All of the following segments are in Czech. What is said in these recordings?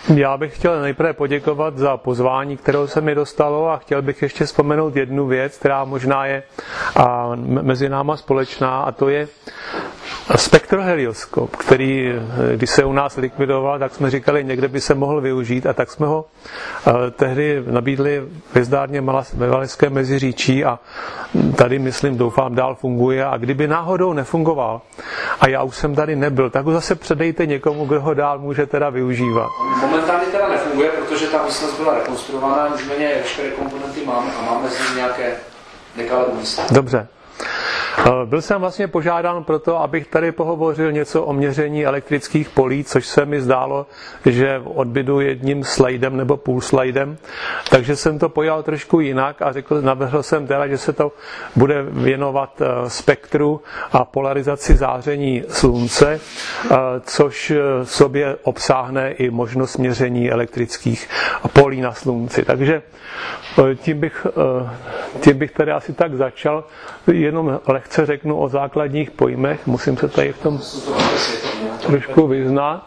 Já bych chtěl nejprve poděkovat za pozvání, kterého se mi dostalo, a chtěl bych ještě vzpomenout jednu věc, která možná je mezi náma společná, a to je spektrohelioskop, který, když se u nás likvidoval, tak jsme říkali, někde by se mohl využít, a tak jsme ho tehdy nabídli v hvězdárně ve Valašském Meziříčí a tady, myslím, doufám, dál funguje, a kdyby náhodou nefungoval a já už jsem tady nebyl, tak ho zase předejte někomu, kdo ho dál může teda využívat. Momentálně teda nefunguje, protože ta místnost byla rekonstruovaná, nicméně veškeré komponenty máme a máme z nich nějaké nekalé úmysly. Dobře. Byl jsem vlastně požádán proto, abych tady pohovořil něco o měření elektrických polí, což se mi zdálo, že odbydu jedním slajdem nebo půl slajdem, takže jsem to pojal trošku jinak a navrhl jsem teda, že se to bude věnovat spektru a polarizaci záření slunce, což v sobě obsáhne i možnost měření elektrických polí na slunci. Takže tím bych tady asi tak začal, jenom lehce řeknu o základních pojmech, musím se tady v tom trošku vyznat.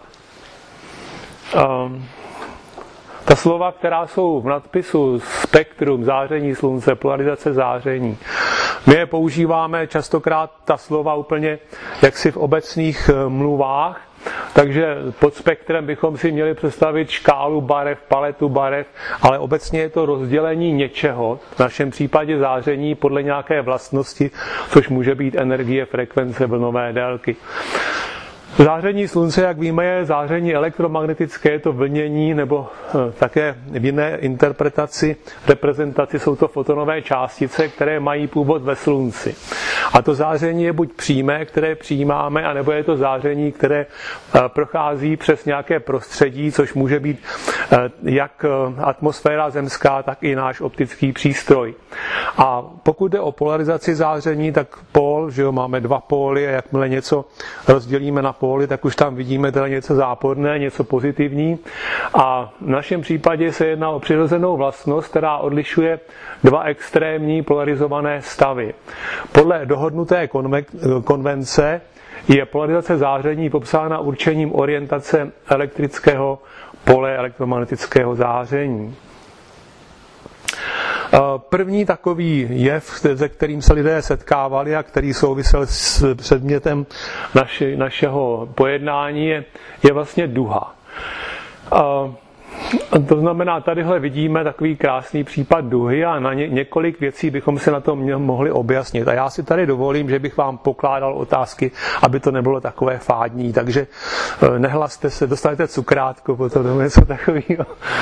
Ta slova, která jsou v nadpisu spektrum, záření slunce, polarizace záření, my je používáme častokrát ta slova úplně jaksi v obecných mluvách, takže pod spektrem bychom si měli představit škálu barev, paletu barev, ale obecně je to rozdělení něčeho, v našem případě záření podle nějaké vlastnosti, což může být energie, frekvence, vlnové délky. Záření slunce, jak víme, je záření elektromagnetické, je to vlnění, nebo také v jiné reprezentaci jsou to fotonové částice, které mají původ ve slunci. A to záření je buď přímé, které přijímáme, anebo je to záření, které prochází přes nějaké prostředí, což může být jak atmosféra zemská, tak i náš optický přístroj. A pokud jde o polarizaci záření, tak pól, že jo, máme dva póly, a jakmile něco rozdělíme na póly, tak už tam vidíme teda něco záporné, něco pozitivní. A v našem případě se jedná o přirozenou vlastnost, která odlišuje dva extrémní polarizované stavy. Podle dohodnuté konvence je polarizace záření popsána určením orientace elektrického pole elektromagnetického záření. První takový jev, se kterým se lidé setkávali a který souvisel s předmětem našeho pojednání, je vlastně duha. To znamená, tadyhle vidíme takový krásný případ duhy a na několik věcí bychom se na tom mohli objasnit. A já si tady dovolím, že bych vám pokládal otázky, aby to nebylo takové fádní. Takže nehlaste se, dostanete cukrátko, potom nebo něco takového.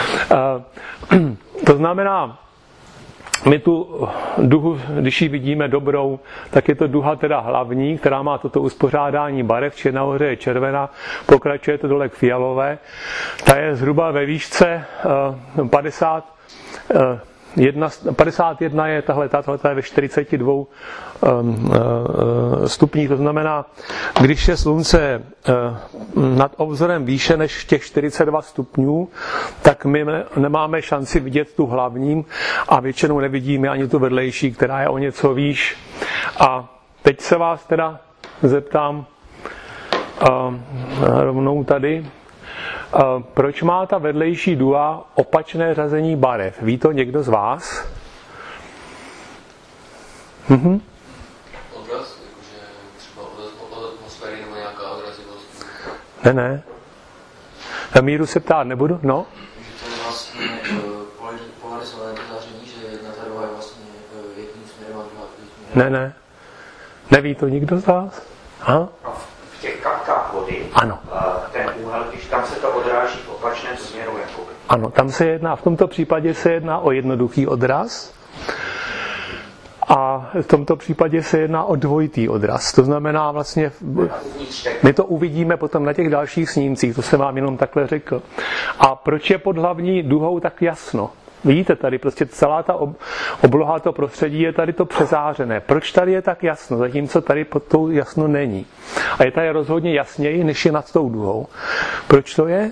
To znamená, my tu duhu, když ji vidíme dobrou, tak je to duha teda hlavní, která má toto uspořádání barev, či nahoře je červená, pokračuje to dole k fialové. Ta je zhruba ve výšce 51 je tahle je ve 42 stupních, to znamená, když je slunce nad obzorem výše než těch 42 stupňů, tak my nemáme šanci vidět tu hlavní a většinou nevidíme ani tu vedlejší, která je o něco výš. A teď se vás teda zeptám rovnou tady, proč má ta vedlejší duha opačné řazení barev? Ví to někdo z vás? Odraz? Jakože třeba od atmosféry nebo nějaká odrazivost? Ne. Na míru se ptát nebudu, no? Že to je vlastně polarizované to záření, že jedna ta druhá je vlastně jedním směrem a druhá druhým směrem? Ne. Neví to nikdo z vás? Aha. V těch kapkách vody, ano. Ten úhel, když tam se to odráží v opačném směru. Jakoby. Ano, tam se jedná, v tomto případě se jedná o jednoduchý odraz. A v tomto případě se jedná o dvojitý odraz. To znamená vlastně, my to uvidíme potom na těch dalších snímcích, to jsem vám jenom takhle řekl. A proč je pod hlavní duhou tak jasno? Vidíte, tady prostě celá ta obloha, to prostředí je tady to přezářené. Proč tady je tak jasno, zatímco tady pod tou jasno není? A je tady rozhodně jasněji, než je nad tou duhou. Proč to je?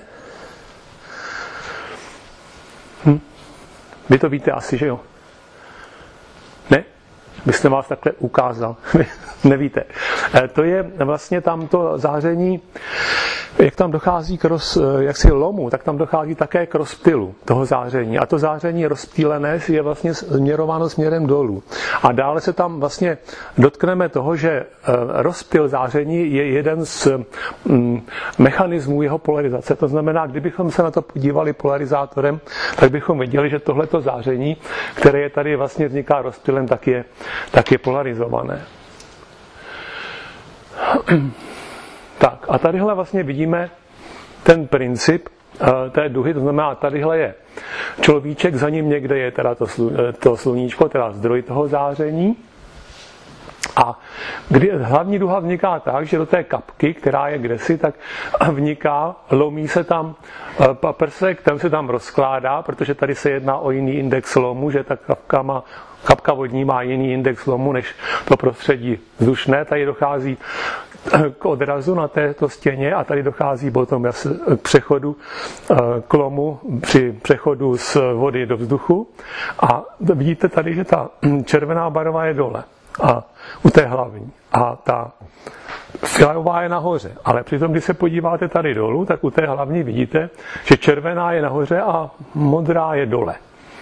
Vy to víte asi, že jo? Ne? Byste vás takhle ukázal. Nevíte. To je vlastně tamto záření jak tam dochází k jaksi lomu, tak tam dochází také k rozptylu toho záření. A to záření rozptýlené je vlastně směrováno směrem dolů. A dále se tam vlastně dotkneme toho, že rozptyl záření je jeden z mechanismů jeho polarizace. To znamená, kdybychom se na to podívali polarizátorem, tak bychom viděli, že tohleto záření, které je tady vlastně vzniká rozptylem, tak je polarizované. Tak a tadyhle vlastně vidíme ten princip té duhy, to znamená, tadyhle je človíček, za ním někde je teda to sluníčko, teda zdroj toho záření. A hlavní duha vzniká tak, že do té kapky, která je kdesi, tak vniká, lomí se tam paprsek, ten se tam rozkládá, protože tady se jedná o jiný index lomu, že ta kapka vodní má jiný index lomu než to prostředí vzdušné. Tady dochází k odrazu na této stěně a tady dochází potom k přechodu k lomu při přechodu z vody do vzduchu. A vidíte tady, že ta červená barva je dole a u té hlavní. A ta fialová je nahoře. Ale přitom, když se podíváte tady dolů, tak u té hlavní vidíte, že červená je nahoře a modrá je dole.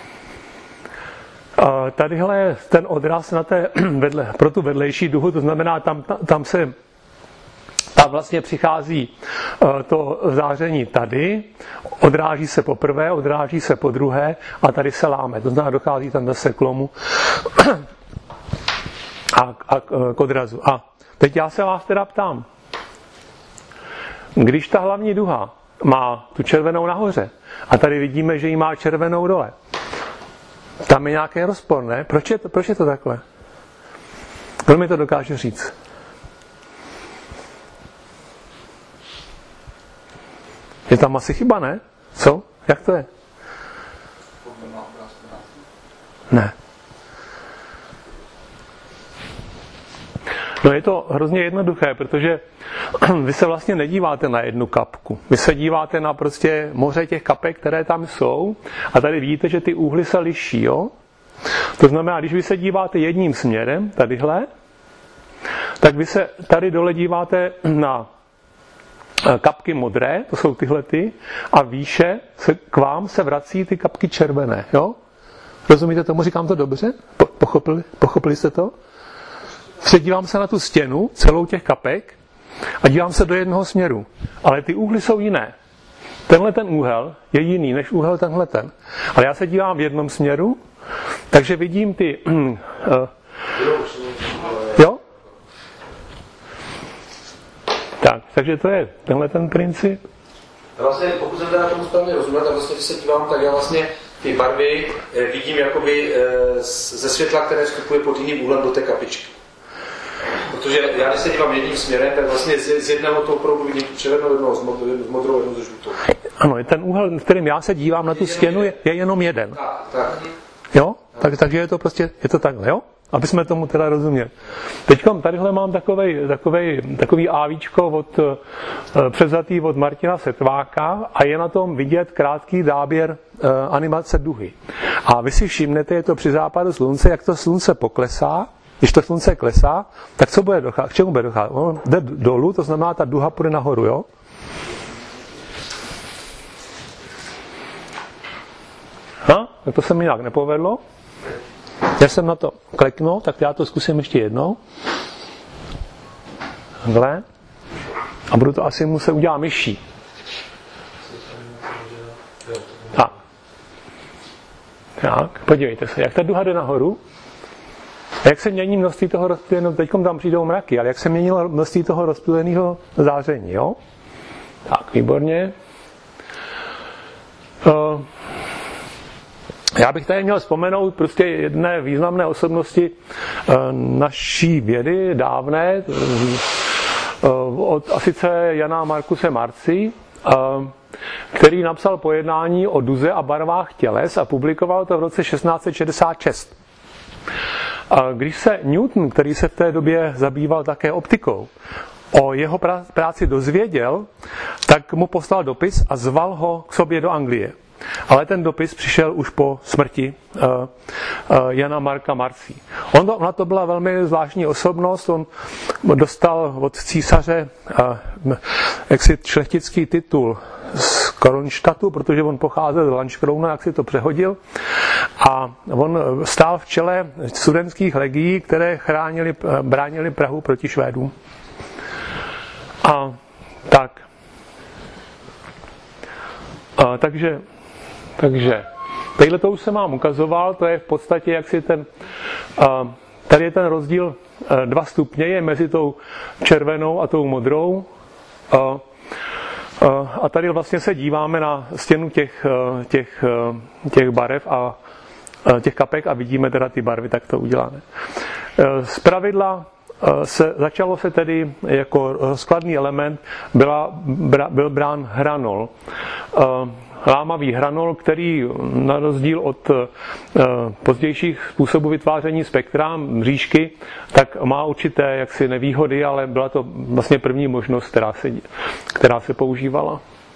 Tadyhle je ten odraz na pro tu vedlejší duhu, to znamená, tam vlastně přichází to záření tady, odráží se poprvé, odráží se po druhé a tady se láme. To znamená, dochází tam zase k lomu a k odrazu. A teď já se vás teda ptám, když ta hlavní duha má tu červenou nahoře a tady vidíme, že ji má červenou dole, tam je nějaký rozpor, ne? Proč je to takhle? Kdo mi to dokáže říct? Je tam asi chyba, ne? Co? Jak to je? Ne. No je to hrozně jednoduché, protože vy se vlastně nedíváte na jednu kapku. Vy se díváte na prostě moře těch kapek, které tam jsou a tady vidíte, že ty úhly se liší, jo? To znamená, když vy se díváte jedním směrem, tadyhle, tak vy se tady dole díváte na kapky modré, to jsou tyhle ty, a výše k vám se vrací ty kapky červené, jo? Rozumíte tomu? Říkám to dobře? Pochopili jste to? Dívám se na tu stěnu, celou těch kapek, a dívám se do jednoho směru. Ale ty úhly jsou jiné. Tenhle ten úhel je jiný než úhel tenhle ten. Ale já se dívám v jednom směru, takže vidím ty... jo? Tak, takže to je tenhle ten princip. Vlastně, pokud jsem teda tomu správně rozuměl, tak vlastně, když se dívám, tak já vlastně ty barvy vidím jakoby ze světla, které vstupuje pod jiným úhlem do té kapičky. Protože já, když se dívám jedním směrem, tak vlastně z jednoho toho proudu vidím červenou, jednoho z modrou, jednoho ze žlutou. Ano, ten úhel, kterým já se dívám na tu stěnu, je jenom jeden. Tak. Jo? Takže je to prostě, je to takhle, jo? Aby jsme tomu teda rozuměli. Teďkom tadyhle mám takový ávíčko převzatý od Martina Setváka a je na tom vidět krátký záběr animace duhy. A vy si všimnete, je to při západu slunce, jak to slunce poklesá. Když to slunce klesá, tak co bude docházet? K čemu bude docházet? On jde dolů, to znamená, ta duha půjde nahoru, jo? Tak to se mi nějak nepovedlo. Já jsem na to kliknul, tak já to zkusím ještě jednou. Takhle. A budu to asi muset udělat myší. Tak, podívejte se, jak ta duha jde nahoru. A jak se mění množství toho rozptýleného, teďkom tam přijdou mraky, ale jak se měnilo množství toho rozptýleného záření, jo? Tak, výborně. Já bych tady měl vzpomenout prostě jedné významné osobnosti naší vědy, dávné, a sice Jana Marcuse Marci, který napsal pojednání o duze a barvách těles a publikoval to v roce 1666. Když se Newton, který se v té době zabýval také optikou, o jeho práci dozvěděl, tak mu poslal dopis a zval ho k sobě do Anglie. ale ten dopis přišel už po smrti Jana Marka Marcí. Ona to byla velmi zvláštní osobnost, on dostal od císaře jaksi šlechtický titul z Kronštatu, protože on pocházel z Lanškrouna, jak si to přehodil, a on stál v čele studentských legií, které bránili Prahu proti Švédům. A tak. Takže tadyhle to už jsem vám ukazoval, to je v podstatě jaksi tady je ten rozdíl 2 stupně, je mezi tou červenou a tou modrou. A tady vlastně se díváme na stěnu těch barev a těch kapek a vidíme teda ty barvy takto udělané. Zpravidla začalo se tedy jako rozkladný element byl brán hranol. Lámavý hranol, který na rozdíl od pozdějších způsobů vytváření spektra, mřížky, tak má určité jaksi nevýhody, ale byla to vlastně první možnost, která se používala.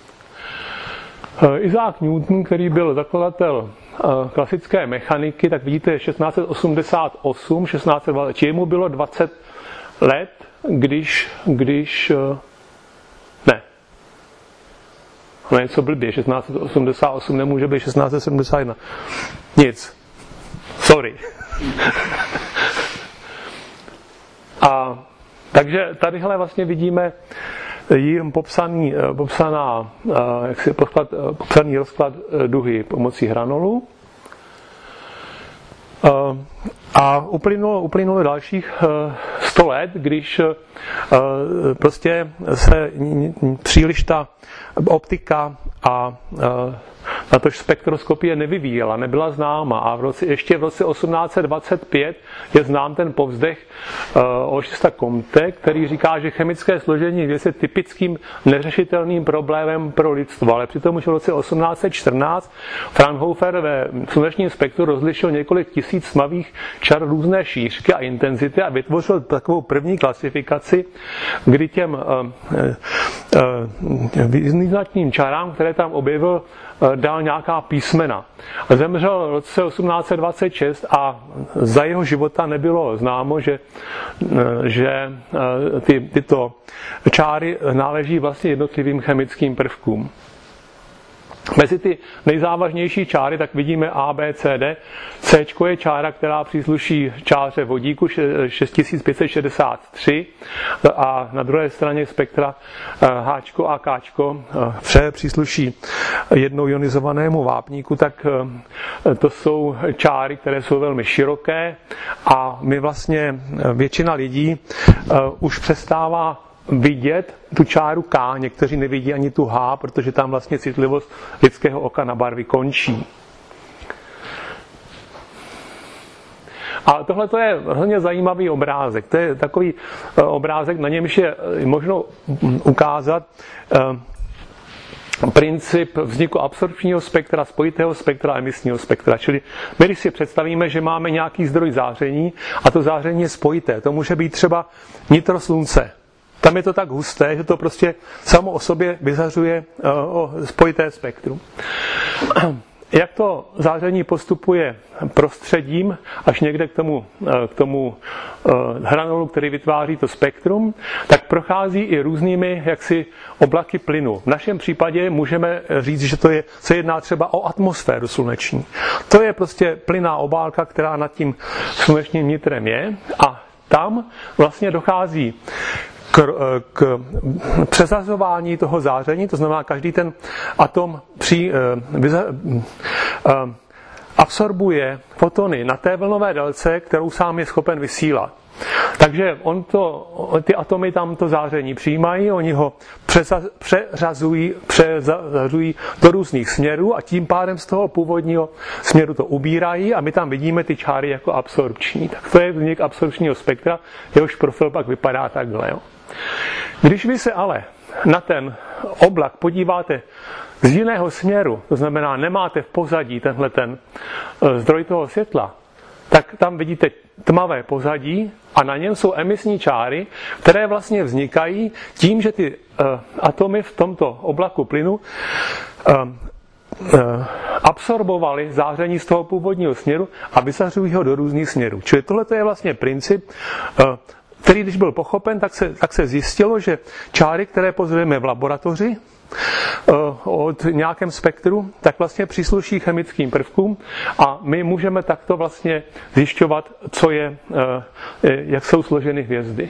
Isaac Newton, který byl zakladatel klasické mechaniky, tak vidíte 1688, či mu bylo 20 let, když no něco blbě, 1688 nemůže být 1671. Nic. Sorry. A takže tadyhle vlastně vidíme popsaný rozklad duhy pomocí hranolu. A uplynulo dalších 100 let, když prostě se příliš ta optika a natož spektroskopie nevyvíjela, nebyla známa. A ještě v roce 1825 je znám ten povzdech Augusta Comte, který říká, že chemické složení je typickým neřešitelným problémem pro lidstvo. Ale přitom už v roce 1814 Fraunhofer ve slunečním spektru rozlišil několik tisíc tmavých čar různé šířky a intenzity a vytvořil takovou první klasifikaci, kdy těm význačným čarám, které tam objevil, dal nějaká písmena. Zemřel v roce 1826 a za jeho života nebylo známo, že tyto čáry náleží vlastně jednotlivým chemickým prvkům. Mezi ty nejzávažnější čáry tak vidíme A, B, C, D. C je čára, která přísluší čáře vodíku 6563 a na druhé straně spektra H a K vše přísluší jednou ionizovanému vápníku, tak to jsou čáry, které jsou velmi široké a my vlastně většina lidí už přestává vidět tu čáru K, někteří nevidí ani tu H, protože tam vlastně citlivost lidského oka na barvy končí. A tohle to je hodně zajímavý obrázek. To je takový obrázek, na němž je možno ukázat princip vzniku absorpčního spektra, spojitého spektra a emisního spektra. Čili my, když si představíme, že máme nějaký zdroj záření a to záření je spojité, to může být třeba nitro slunce. Tam je to tak husté, že to prostě samo o sobě vyzařuje spojité spektrum. Jak to záření postupuje prostředím až někde k tomu hranolu, který vytváří to spektrum, tak prochází i různými jaksi oblaky plynu. V našem případě můžeme říct, že se jedná třeba o atmosféru sluneční. To je prostě plynná obálka, která nad tím slunečním nitrem je a tam vlastně dochází k přesazování toho záření, to znamená, každý ten atom absorbuje fotony na té vlnové délce, kterou sám je schopen vysílat. Takže ty atomy tam to záření přijímají, oni ho přeřazují do různých směrů a tím pádem z toho původního směru to ubírají a my tam vidíme ty čáry jako absorpční. Tak to je vznik absorpčního spektra, jehož profil pak vypadá takhle. Jo. Když vy se ale na ten oblak podíváte z jiného směru, to znamená, nemáte v pozadí tenhle zdroj toho světla, tak tam vidíte tmavé pozadí a na něm jsou emisní čáry, které vlastně vznikají tím, že ty atomy v tomto oblaku plynu absorbovali záření z toho původního směru a vyzařují ho do různých směrů. Čili tohle je vlastně princip, který když byl pochopen, tak se zjistilo, že čáry, které pozorujeme v laboratoři od nějakém spektru, tak vlastně přísluší chemickým prvkům a my můžeme takto vlastně zjišťovat, jak jsou složeny hvězdy.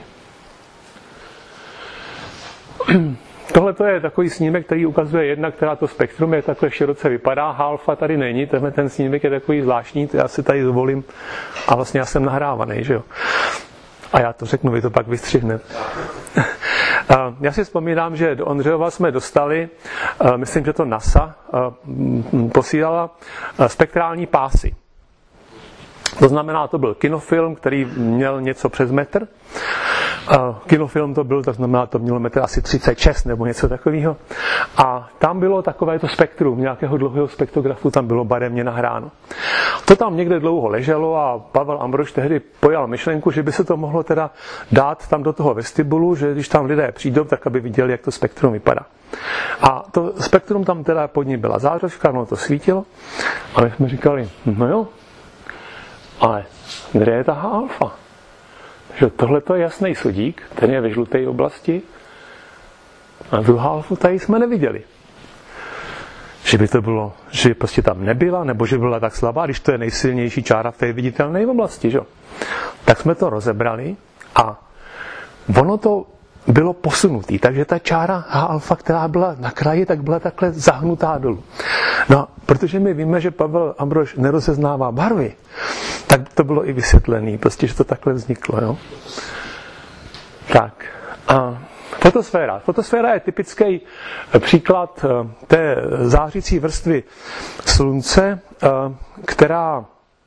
Tohle je takový snímek, který ukazuje jednak, která to spektrum je takhle široce vypadá. Alfa tady není, tenhle ten snímek je takový zvláštní, to já si tady zvolím a vlastně já jsem nahrávaný, že jo. A já to řeknu, vy to pak vystřihnete. Já si vzpomínám, že do Ondřejova jsme dostali, myslím, že to NASA posílala spektrální pásy. To znamená, to byl kinofilm, který měl něco přes metr. Kinofilm to byl, to znamená, to mělo metr asi 36 nebo něco takového. A tam bylo takovéto spektrum, nějakého dlouhého spektrografu tam bylo barevně nahráno. To tam někde dlouho leželo a Pavel Ambrož tehdy pojal myšlenku, že by se to mohlo teda dát tam do toho vestibulu, že když tam lidé přijdou, tak aby viděli, jak to spektrum vypadá. A to spektrum tam teda pod ní byla zářivka, no to svítilo. A my jsme říkali, no jo, ale kde je ta alfa? Že tohle je jasný sodík, ten je ve žluté oblasti a druhá alfu tady jsme neviděli. Že by to bylo, že prostě tam nebyla, nebo že byla tak slabá, když to je nejsilnější čára v té viditelné oblasti. Že? Tak jsme to rozebrali a ono to bylo posunutý, takže ta čára H-alfa, která byla na kraji, tak byla takhle zahnutá dolů. No, protože my víme, že Pavel Ambrož nerozeznává barvy, tak to bylo i vysvětlený, prostě, že to takhle vzniklo. Jo? Tak. A fotosféra. Fotosféra je typický příklad té zářící vrstvy slunce, která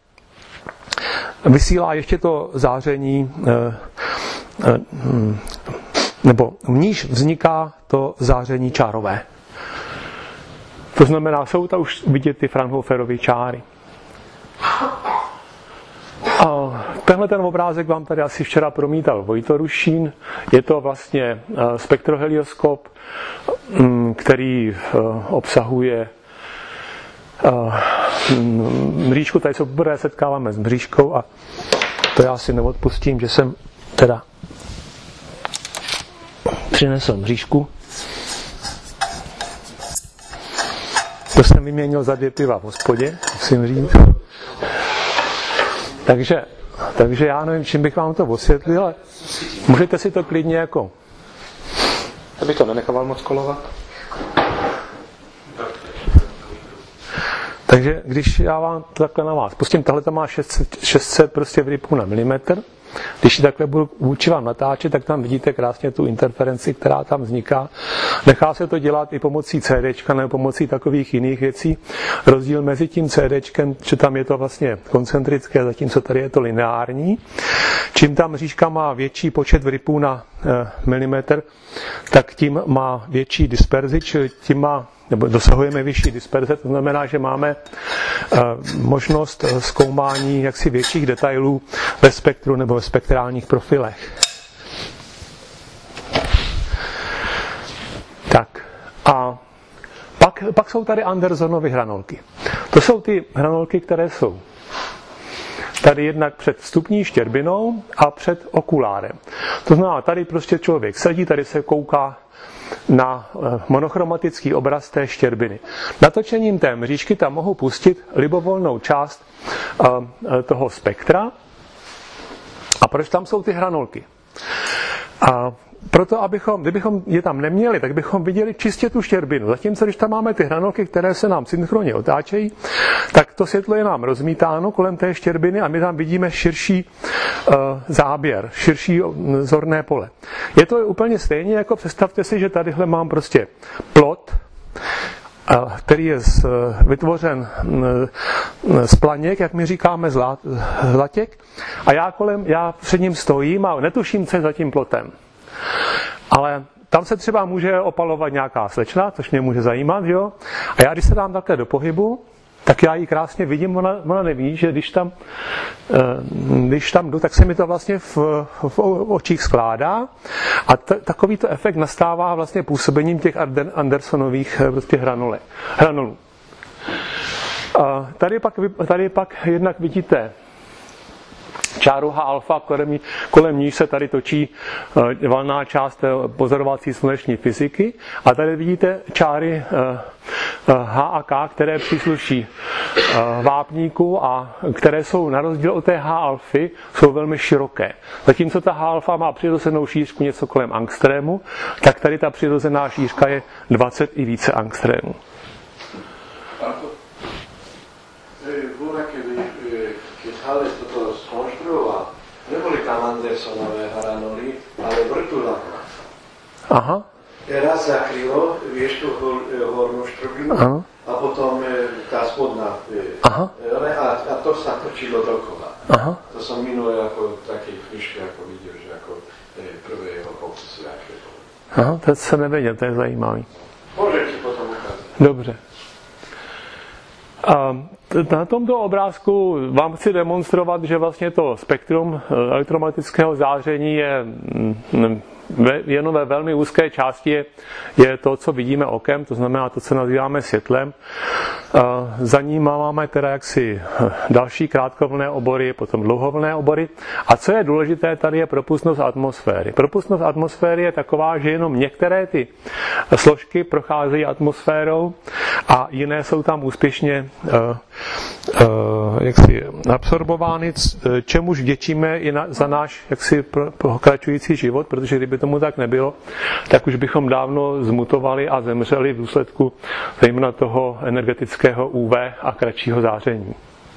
vysílá ještě to záření, nebo v níž vzniká to záření čárové. To znamená, jsou tam už vidět ty Fraunhoferovy čáry. A tenhle ten obrázek vám tady asi včera promítal Vojto Rušín. Je to vlastně spektrohelioskop, který obsahuje mřížku. Tady se poprvé setkáváme s mřížkou a to já si neodpustím, že jsem teda přinesl mřížku. To jsem vyměnil za 2 piva v hospodě, musím říct. Takže já nevím, čím bych vám to osvětlil, ale můžete si to klidně jako... Abych to nenechával moc kolovat. Takže když já vám to takhle na vás pustím, tahle to má 600 prostě vrypů na milimetr. Když ji takhle budu vůči vám natáčet, tak tam vidíte krásně tu interferenci, která tam vzniká. Nechá se to dělat i pomocí CDčka nebo pomocí takových jiných věcí. Rozdíl mezi tím CDčkem, že tam je to vlastně koncentrické, zatímco tady je to lineární. Čím ta mřížka má větší počet vrypů na milimetr, tak tím má větší disperzi, čili tím nebo dosahujeme vyšší disperze, to znamená, že máme možnost zkoumání jaksi větších detailů ve spektru nebo ve spektrálních profilech. Tak a pak jsou tady Andersonovy hranolky. To jsou ty hranolky, které jsou tady jednak před vstupní štěrbinou a před okulárem. To znamená, tady prostě člověk sedí, tady se kouká na monochromatický obraz té štěrbiny. Natočením té mřížky tam mohu pustit libovolnou část toho spektra. A proč tam jsou ty hranolky? A proto, kdybychom je tam neměli, tak bychom viděli čistě tu štěrbinu. Zatímco, když tam máme ty hranolky, které se nám synchronně otáčejí, tak to světlo je nám rozmítáno kolem té štěrbiny a my tam vidíme širší záběr, širší zorné pole. Je to úplně stejně, jako představte si, že tadyhle mám prostě plot, který je vytvořen z planěk, jak my říkáme, zlatěk, a já před ním stojím a netuším, co je za tím plotem. Ale tam se třeba může opalovat nějaká slečna, což mě může zajímat, jo? A já, když se dám takhle do pohybu, tak já ji krásně vidím, ona neví, že když tam jdu, tak se mi to vlastně v očích skládá a takovýto efekt nastává vlastně působením těch Andersonových prostě hranolů. Tady pak jednak vidíte čáru H-alfa, kolem níž se tady točí valná část pozorovací sluneční fyziky. A tady vidíte čáry H a K, které přísluší vápníku a které jsou na rozdíl od té H-alfy, jsou velmi široké. Zatímco ta H-alfa má přirozenou šířku něco kolem angstrému, tak tady ta přirozená šířka je 20 i více angstrémů. Keď Hales toto skonštruoval, neboli tam Andersonové hranoly, ale vrtuľaka. Aha. Raz zakrylo, vieš, tú hornú štrublinu a potom tá spodná. Aha. A to sa točilo dokola. Aha. To som minule ako v takej knižke ako videl, že ako prvé jeho pokusy. Aha, to jsem nevěděl, to je zajímavý. Můžeš ti potom ukázat. Dobře. Na tomto obrázku vám chci demonstrovat, že vlastně to spektrum elektromagnetického záření je jenom ve velmi úzké části je to, co vidíme okem, to znamená to, co nazýváme světlem. Za ním máme teda jaksi další krátkovlnné obory, potom dlouhovlnné obory. A co je důležité, tady je propustnost atmosféry. Propustnost atmosféry je taková, že jenom některé ty složky procházejí atmosférou a jiné jsou tam úspěšně jaksi absorbovány, čemuž vděčíme i za náš jaksi pokračující život, protože kdyby tomu tak nebylo, tak už bychom dávno zmutovali a zemřeli v důsledku zejména toho energetického UV a kratšího záření.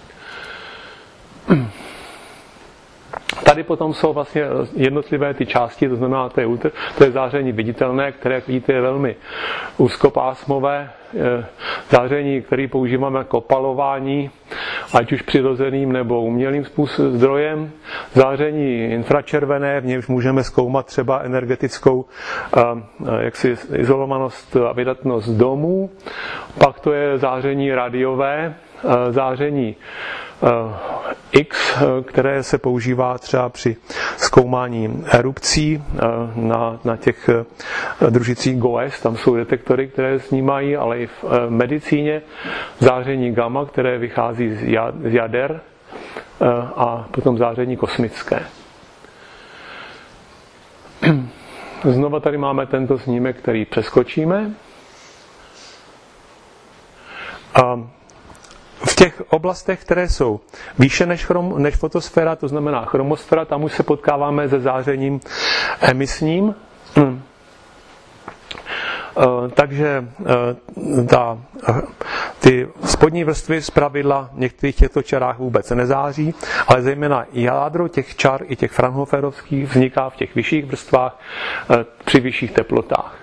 Tady potom jsou vlastně jednotlivé ty části, to znamená, to je záření viditelné, které, jak vidíte, je velmi úzkopásmové. Záření, který používáme jako opalování, ať už přirozeným nebo umělým zdrojem. Záření infračervené, v němž můžeme zkoumat třeba energetickou jaksi izolovanost a vydatnost domů. Pak to je záření radiové, záření X, které se používá třeba při zkoumání erupcí na těch družicích GOES, tam jsou detektory, které snímají, ale i v medicíně záření gamma, které vychází z jader a potom záření kosmické. Znova tady máme tento snímek, který přeskočíme. V těch oblastech, které jsou výše než fotosféra, to znamená chromosféra, tam už se potkáváme se zářením emisním. Takže ty spodní vrstvy zpravidla v některých těchto čarách vůbec nezáří, ale zejména jádro těch čar i těch fraunhoferovských vzniká v těch vyšších vrstvách při vyšších teplotách.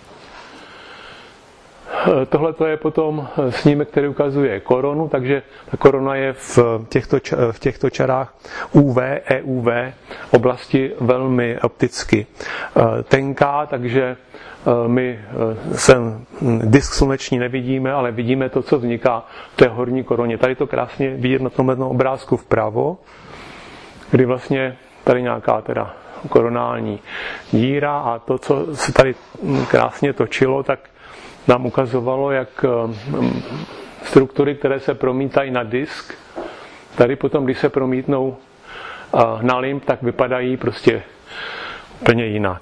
Tohle je potom snímek, který ukazuje koronu, takže ta korona je v těchto čarách UV, EUV oblasti velmi opticky tenká, takže my disk sluneční nevidíme, ale vidíme to, co vzniká v té horní koroně. Tady to krásně vidět na tomhle obrázku vpravo, kdy vlastně tady nějaká teda koronální díra a to, co se tady krásně točilo, tak nám ukazovalo, jak struktury, které se promítají na disk, tady potom, když se promítnou na limb, tak vypadají prostě úplně jinak.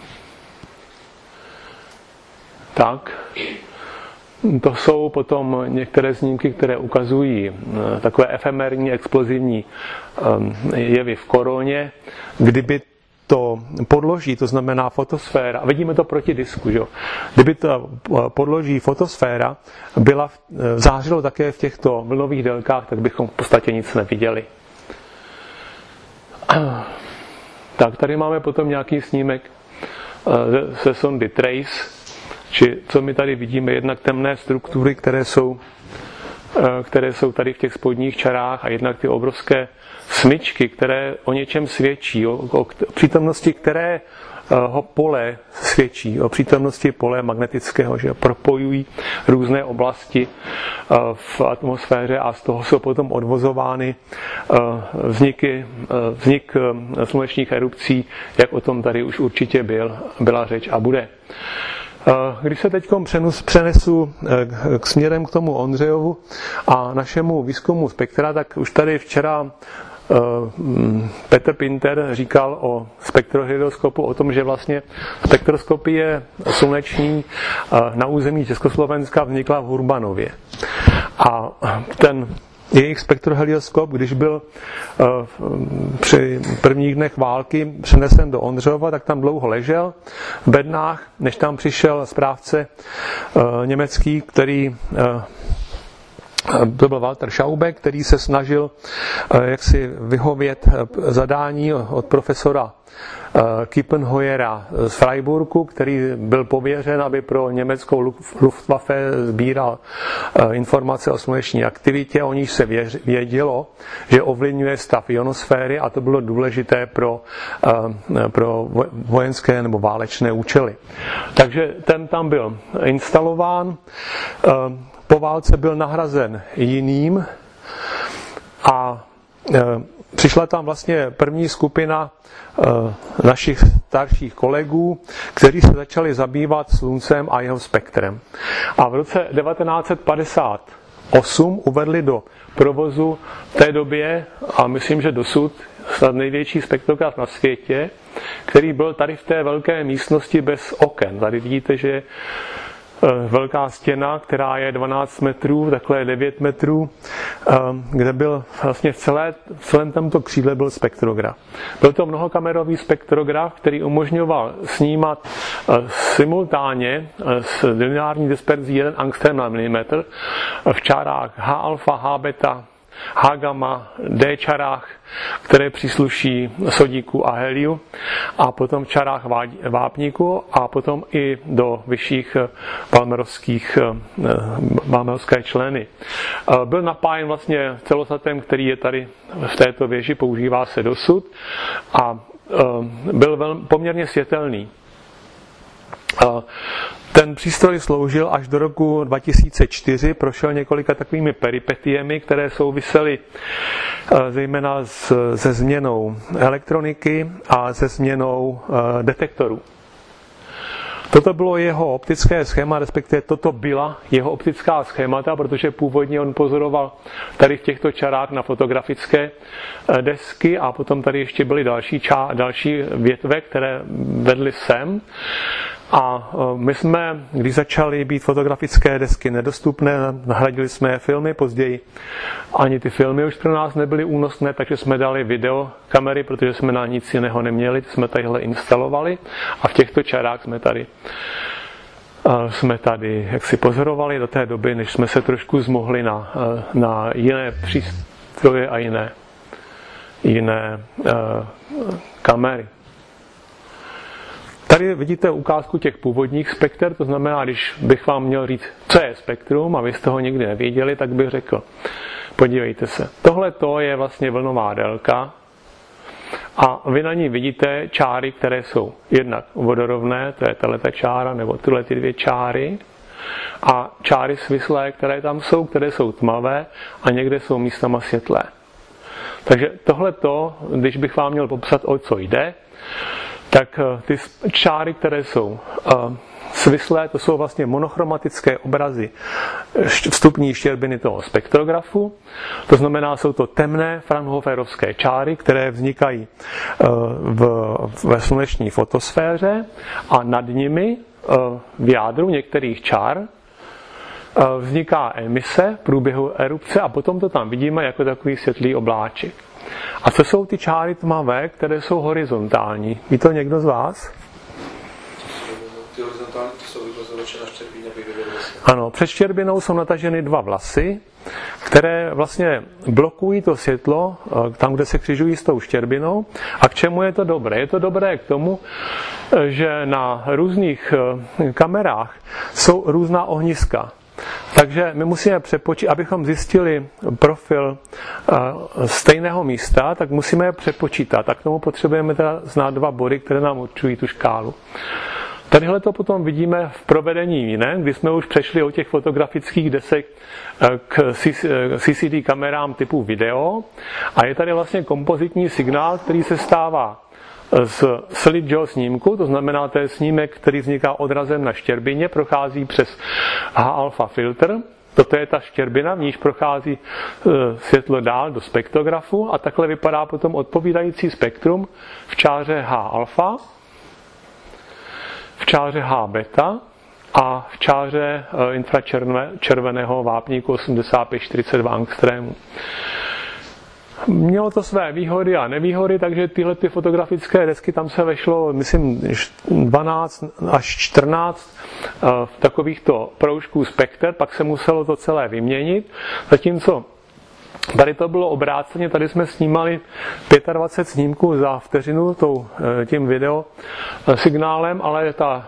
Tak. To jsou potom některé snímky, které ukazují takové efemerní, explozivní jevy v koroně, kdyby to podloží, to znamená fotosféra, a vidíme to proti disku, že? Kdyby to podloží fotosféra zářilo také v těchto vlnových délkách, tak bychom v podstatě nic neviděli. Tak tady máme potom nějaký snímek ze sondy TRACE, či co my tady vidíme, jednak temné struktury, které jsou tady v těch spodních čarách a jednak ty obrovské smyčky, které o něčem svědčí, o přítomnosti kterého pole svědčí, o přítomnosti pole magnetického, že propojují různé oblasti v atmosféře a z toho jsou potom odvozovány vznik slunečních erupcí, jak o tom tady už určitě byla řeč a bude. Když se teď přenesu k směrem k tomu Ondřejovu a našemu výzkumu spektra, tak už tady včera Petr Pinter říkal o spektrohydroskopu, o tom, že vlastně spektroskopie sluneční na území Československa vznikla v Hurbanově. A ten jejich spektrohydroskop, když byl při prvních dnech války přenesen do Ondřejova, tak tam dlouho ležel v bednách, než tam přišel správce německý, který to byl Walter Schaube, který se snažil jaksi vyhovět zadání od profesora Kippenheuera z Freiburgu, který byl pověřen, aby pro německou Luftwaffe sbíral informace o sluneční aktivitě, o níž se vědělo, že ovlivňuje stav ionosféry a to bylo důležité pro vojenské nebo válečné účely. Takže ten tam byl instalován, po válce byl nahrazen jiným a přišla tam vlastně první skupina našich starších kolegů, kteří se začali zabývat sluncem a jeho spektrem. A v roce 1958 uvedli do provozu v té době, a myslím, že dosud, snad největší spektrograf na světě, který byl tady v té velké místnosti bez oken. Tady vidíte, že velká stěna, která je 12 metrů, takhle 9 metrů, kde byl vlastně v celém tomto křídle byl spektrograf. Byl to mnohokamerový spektrograf, který umožňoval snímat simultánně s lineární disperzí 1 angstrom na milimetr v čárách H alfa, H beta, H gamma, D čarách, které přísluší sodíku a heliu, a potom v čarách vápníku a potom i do vyšších palmerovské členy. Byl napájen vlastně celosatem, který je tady v této věži, používá se dosud a byl poměrně světelný. Ten přístroj sloužil až do roku 2004, prošel několika takovými peripetiemi, které souvisely zejména se změnou elektroniky a se změnou detektorů. Toto bylo jeho optické schéma, respektive toto byla jeho optická schémata, protože původně on pozoroval tady v těchto čarách na fotografické desky a potom tady ještě byly další větve, které vedly sem. A my jsme, když začaly být fotografické desky nedostupné, nahradili jsme filmy, později ani ty filmy už pro nás nebyly únosné, takže jsme dali videokamery, protože jsme na nic jiného neměli, jsme tadyhle instalovali a v těchto čarách jsme tady jak si pozorovali do té doby, než jsme se trošku zmohli na jiné přístroje a jiné kamery. Tady vidíte ukázku těch původních spekter, to znamená, když bych vám měl říct, co je spektrum a vy jste ho nikdy nevěděli, tak bych řekl, podívejte se, tohle to je vlastně vlnová délka a vy na ní vidíte čáry, které jsou jednak vodorovné, to je tato čára, nebo tyhle ty dvě čáry, a čáry svislé, které tam jsou, které jsou tmavé a někde jsou místama světlé. Takže tohle to, když bych vám měl popsat, o co jde, tak ty čáry, které jsou svislé, to jsou vlastně monochromatické obrazy vstupní štěrbiny toho spektrografu. To znamená, jsou to temné fraunhoferovské čáry, které vznikají ve sluneční fotosféře a nad nimi v jádru některých čár vzniká emise v průběhu erupce a potom to tam vidíme jako takový světlý obláček. A co jsou ty čáry tmavé, které jsou horizontální? Ví to někdo z vás? Ty horizontální jsou vyvozovače na štěrbině. Ano, před štěrbinou jsou nataženy dva vlasy, které vlastně blokují to světlo tam, kde se křižují s tou štěrbinou. A k čemu je to dobré? Je to dobré k tomu, že na různých kamerách jsou různá ohniska. Takže my musíme přepočítat, abychom zjistili profil stejného místa, tak musíme je přepočítat. A k tomu potřebujeme teda znát dva body, které nám určují tu škálu. Tadyhle to potom vidíme v provedení jiné, kdy jsme už přešli od těch fotografických desek k CCD kamerám typu video a je tady vlastně kompozitní signál, který se stává z slidžeho snímku, to znamená, to je snímek, který vzniká odrazem na štěrbině, prochází přes H-alfa filtr. Toto je ta štěrbina, v níž prochází světlo dál do spektrografu a takhle vypadá potom odpovídající spektrum v čáře H-alfa, v čáře H-beta a v čáře infračerveného vápníku 8542 angstrémů. Mělo to své výhody a nevýhody, takže tyhle ty fotografické desky, tam se vešlo, myslím, 12 až 14 takovýchto proužků spektr, pak se muselo to celé vyměnit, zatímco tady to bylo obráceně, tady jsme snímali 25 snímků za vteřinu tím video signálem, ale ta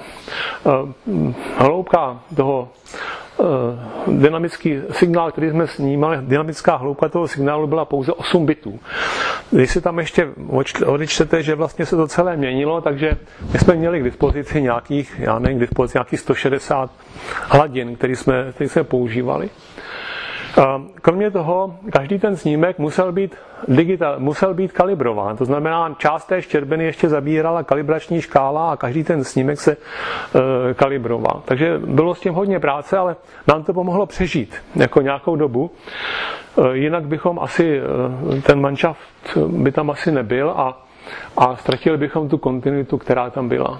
hloubka toho dynamický signál, který jsme snímali, dynamická hloubka toho signálu byla pouze 8 bitů. Když si tam ještě odečtete, že vlastně se to celé měnilo, takže my jsme měli k dispozici nějakých 160 hladin, které jsme používali. Kromě toho, každý ten snímek musel být kalibrován. To znamená, část té štěrbiny ještě zabírala kalibrační škála a každý ten snímek se kalibroval. Takže bylo s tím hodně práce, ale nám to pomohlo přežít jako nějakou dobu. Jinak bychom asi, ten manšaft by tam asi nebyl a ztratili bychom tu kontinuitu, která tam byla.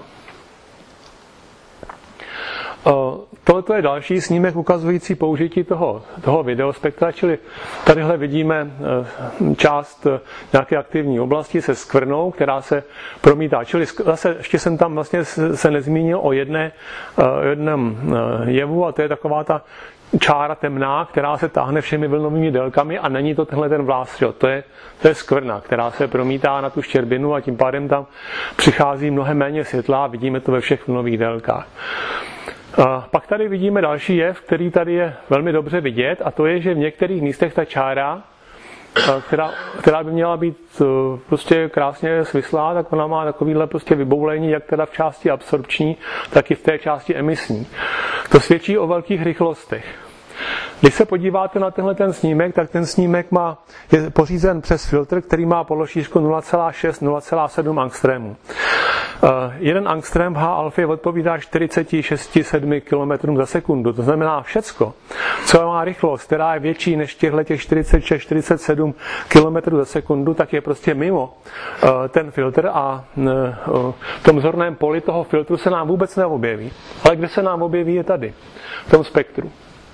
Tohle je další snímek ukazující použití toho videospektra, čili tadyhle vidíme část nějaké aktivní oblasti se skvrnou, která se promítá. Čili zase ještě jsem tam vlastně se nezmínil o jednom jevu a to je taková ta čára temná, která se táhne všemi vlnovými délkami a není to tenhle ten vlás. To je skvrna, která se promítá na tu štěrbinu a tím pádem tam přichází mnohem méně světla a vidíme to ve všech vlnových délkách. Pak tady vidíme další jev, který tady je velmi dobře vidět, a to je, že v některých místech ta čára, která by měla být prostě krásně svislá, tak ona má takovýhle prostě vyboulení, jak teda v části absorpční, tak i v té části emisní. To svědčí o velkých rychlostech. Když se podíváte na tenhle ten snímek, tak ten snímek je pořízen přes filtr, který má pološířku 0,6-0,7 angstrémů. 1 angstrém v H-alfě odpovídá 46,7 km za sekundu. To znamená všecko, co má rychlost, která je větší než těch 46-47 km za sekundu, tak je prostě mimo ten filtr a v tom zorném poli toho filtru se nám vůbec neobjeví. Ale kde se nám objeví, je tady, v tom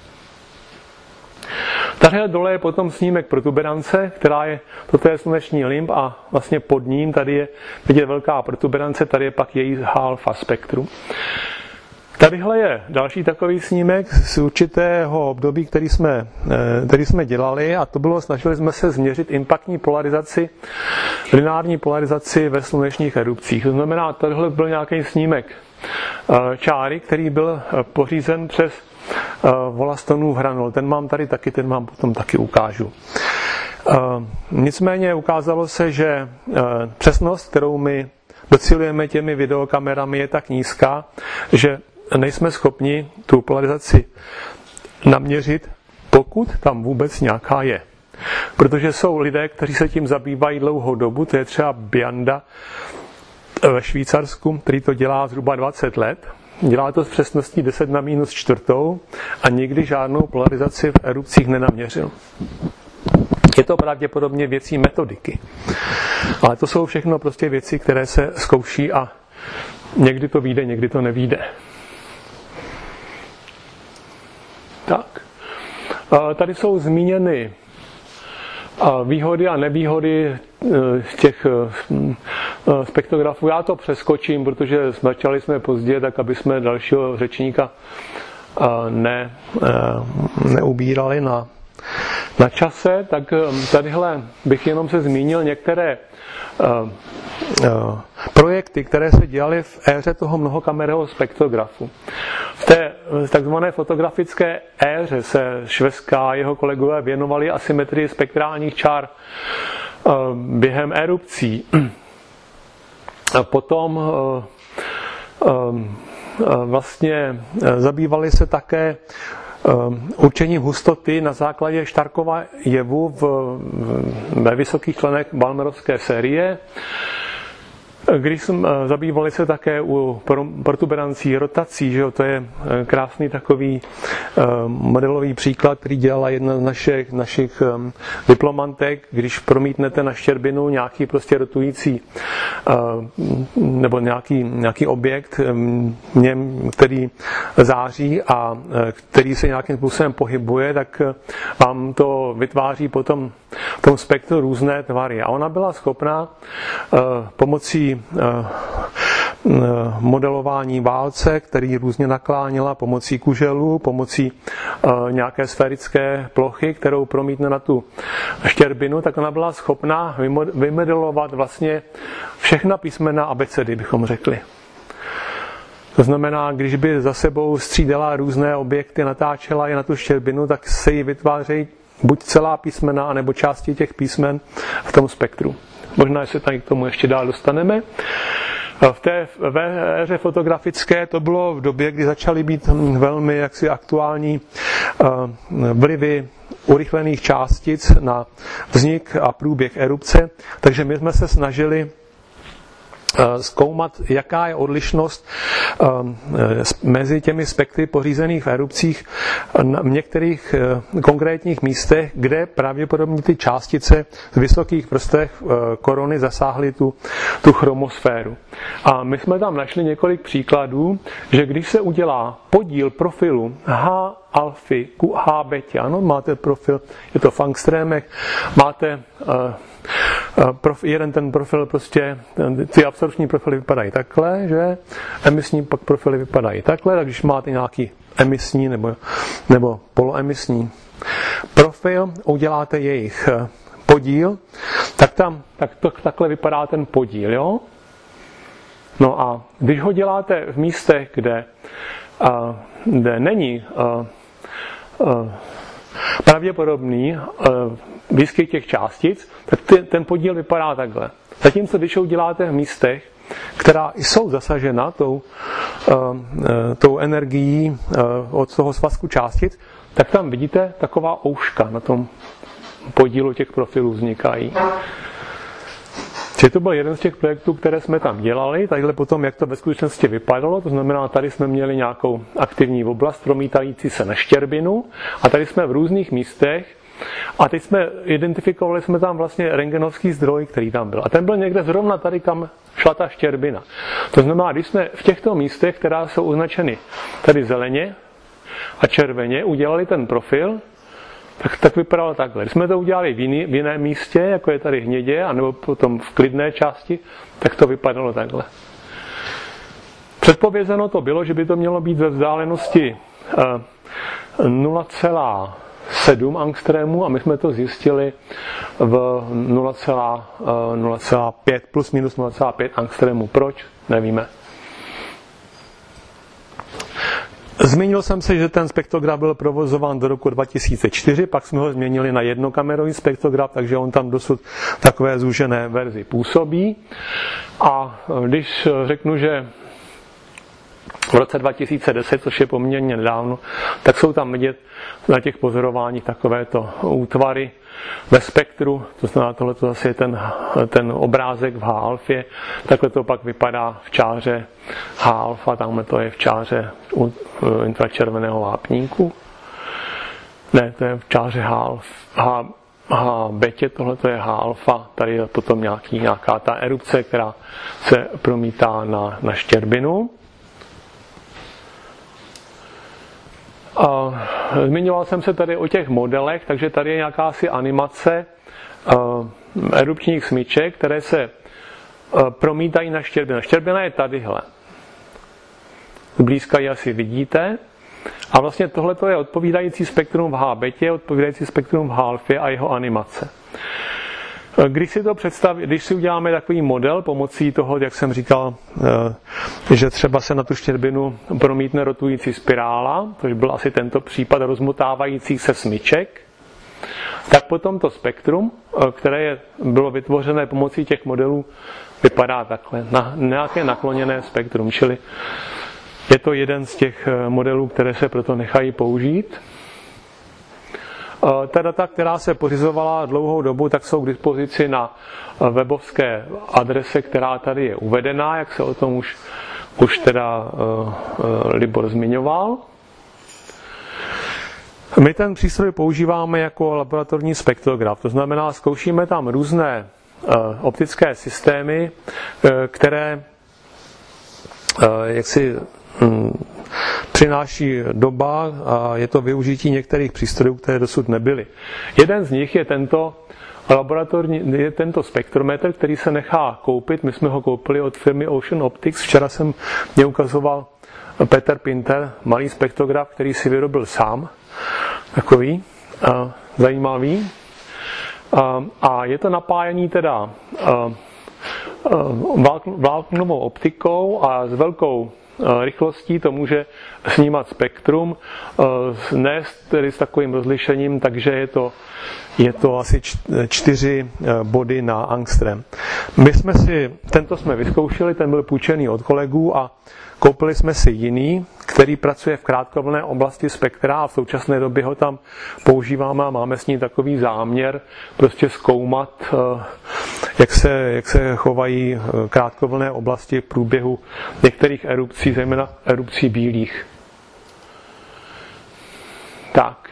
Tady dole je potom snímek protuberance, toto je sluneční limb a vlastně pod ním tady je vidět velká protuberance, tady je pak její H-alfa spektrum. Tadyhle je další takový snímek z určitého období, který jsme dělali, a to bylo, snažili jsme se změřit impaktní polarizaci, lineární polarizaci ve slunečních erupcích. To znamená, tadyhle byl nějaký snímek čáry, který byl pořízen přes Wollastonův hranol. Ten mám tady taky, ten vám potom taky ukážu. Nicméně ukázalo se, že přesnost, kterou my docilujeme těmi videokamerami, je tak nízká, že nejsme schopni tu polarizaci naměřit, pokud tam vůbec nějaká je. Protože jsou lidé, kteří se tím zabývají dlouhou dobu, to je třeba Bianda ve Švýcarsku, který to dělá zhruba 20 let. Dělá to s přesností 10⁻⁴ a nikdy žádnou polarizaci v erupcích nenaměřil. Je to pravděpodobně věcí metodiky. Ale to jsou všechno prostě věci, které se zkouší a někdy to vyjde, někdy to nevyjde. Tak. Tady jsou zmíněny výhody a nevýhody těch spektrografů. Já to přeskočím, protože začali jsme pozdě, tak aby jsme dalšího řečníka neubírali na čase, tak tadyhle bych jenom se zmínil některé projekty, které se dělaly v éře toho mnohokamerového spektrografu. V té takzvané fotografické éře se Šveska a jeho kolegové věnovali asymetrii spektrálních čár během erupcí. A potom vlastně zabývali se také určením hustoty na základě Starkova jevu ve vysokých klenech balmerovské série. Když jsme zabývali se také u protuberancí rotací, že jo, to je krásný takový modelový příklad, který dělala jedna z našich diplomantek, když promítnete na štěrbinu nějaký prostě rotující nebo nějaký objekt, který září a který se nějakým způsobem pohybuje, tak vám to vytváří potom v tom spektru různé tvary. A ona byla schopná pomocí modelování válce, který různě nakláněla pomocí kuželů, pomocí nějaké sférické plochy, kterou promítne na tu štěrbinu, tak ona byla schopná vymodelovat vlastně všechna písmena abecedy, bychom řekli. To znamená, když by za sebou střídala různé objekty, natáčela je na tu štěrbinu, tak se jí vytvářejí buď celá písmena, anebo části těch písmen v tom spektru. Možná, že se tady k tomu ještě dál dostaneme. V té éře fotografické to bylo v době, kdy začaly být velmi jaksi aktuální vlivy urychlených částic na vznik a průběh erupce, takže my jsme se snažili zkoumat, jaká je odlišnost mezi těmi spektry pořízených v erupcích v některých konkrétních místech, kde pravděpodobně ty částice z vysokých vrstev korony zasáhly tu chromosféru. A my jsme tam našli několik příkladů, že když se udělá podíl profilu H alfy ku H betě, ano, máte profil, je to v angstrémech, máte jeden ten profil prostě, ty absorpční profily vypadají takhle, že? Emisní pak profily vypadají takhle, tak když máte nějaký emisní nebo poloemisní profil, uděláte jejich podíl, takhle vypadá ten podíl, jo? No a když ho děláte v místech, kde není pravděpodobný výskyt těch částic, tak ten podíl vypadá takhle. Zatímco když ho děláte v místech, která jsou zasažena tou energií od toho svazku částic, tak tam vidíte taková ouška na tom podílu těch profilů vznikají. Čili to byl jeden z těch projektů, které jsme tam dělali, takhle potom, jak to ve skutečnosti vypadalo, to znamená, tady jsme měli nějakou aktivní oblast promítající se na štěrbinu a tady jsme v různých místech a teď jsme identifikovali tam vlastně rentgenovský zdroj, který tam byl. A ten byl někde zrovna tady, kam šla ta štěrbina. To znamená, když jsme v těchto místech, která jsou označeny tady zeleně a červeně, udělali ten profil, tak vypadalo takhle. Když jsme to udělali v jiném místě, jako je tady hnědě, anebo potom v klidné části, tak to vypadalo takhle. Předpovězeno to bylo, že by to mělo být ve vzdálenosti 0,7 angstrémů a my jsme to zjistili v 0,5 plus minus 0,5 angstrémů. Proč? Nevíme. Zmínil jsem se, že ten spektrograf byl provozován do roku 2004, pak jsme ho změnili na jednokamerový spektrograf, takže on tam dosud v takové zúžené verzi působí. A když řeknu, že v roce 2010, což je poměrně nedávno, tak jsou tam vidět na těch pozorováních takovéto útvary ve spektru, to znamená, tohle zase je ten obrázek v H-alfě, takhle to pak vypadá v čáře H-alfa, tamhle to je v čáře infračerveného vápníku. Ne, to je v čáře H-betě, tohle to je H-alfa, tady je potom nějaká ta erupce, která se promítá na štěrbinu. Zmiňoval jsem se tady o těch modelech, takže tady je jakási animace erupčních smyček, které se promítají na štěrbinu. Štěrbina je tadyhle. Zblízka ji asi vidíte. A vlastně tohle je odpovídající spektrum v H-betě, odpovídající spektrum v H-alfě a jeho animace. Když si uděláme takový model pomocí toho, jak jsem říkal, že třeba se na tu štěrbinu promítne rotující spirála, což byl asi tento případ rozmotávajících se smyček, tak potom to spektrum, které bylo vytvořené pomocí těch modelů, vypadá takhle. Nějaké nakloněné spektrum, čili je to jeden z těch modelů, které se proto nechají použít. Ta data, která se pořizovala dlouhou dobu, tak jsou k dispozici na webovské adrese, která tady je uvedená, jak se o tom už teda Libor zmiňoval. My ten přístroj používáme jako laboratorní spektrograf, to znamená, zkoušíme tam různé optické systémy, které jaksi přináší doba a je to využití některých přístrojů, které dosud nebyly. Jeden z nich je tento spektrometr, který se nechá koupit. My jsme ho koupili od firmy Ocean Optics. Včera jsem mě ukazoval Peter Pinter, malý spektrograf, který si vyrobil sám. Takový zajímavý. A je to napájení teda vláknovou optikou a s velkou rychlostí to může snímat spektrum, ne tedy s takovým rozlišením, takže je to asi 4 body na angstrem. Tento jsme vyzkoušeli, ten byl půjčený od kolegů a koupili jsme si jiný, který pracuje v krátkovlnné oblasti spektra a v současné době ho tam používáme a máme s ním takový záměr prostě zkoumat, jak se chovají krátkovlnné oblasti v průběhu některých erupcí, zejména erupcí bílých. Tak.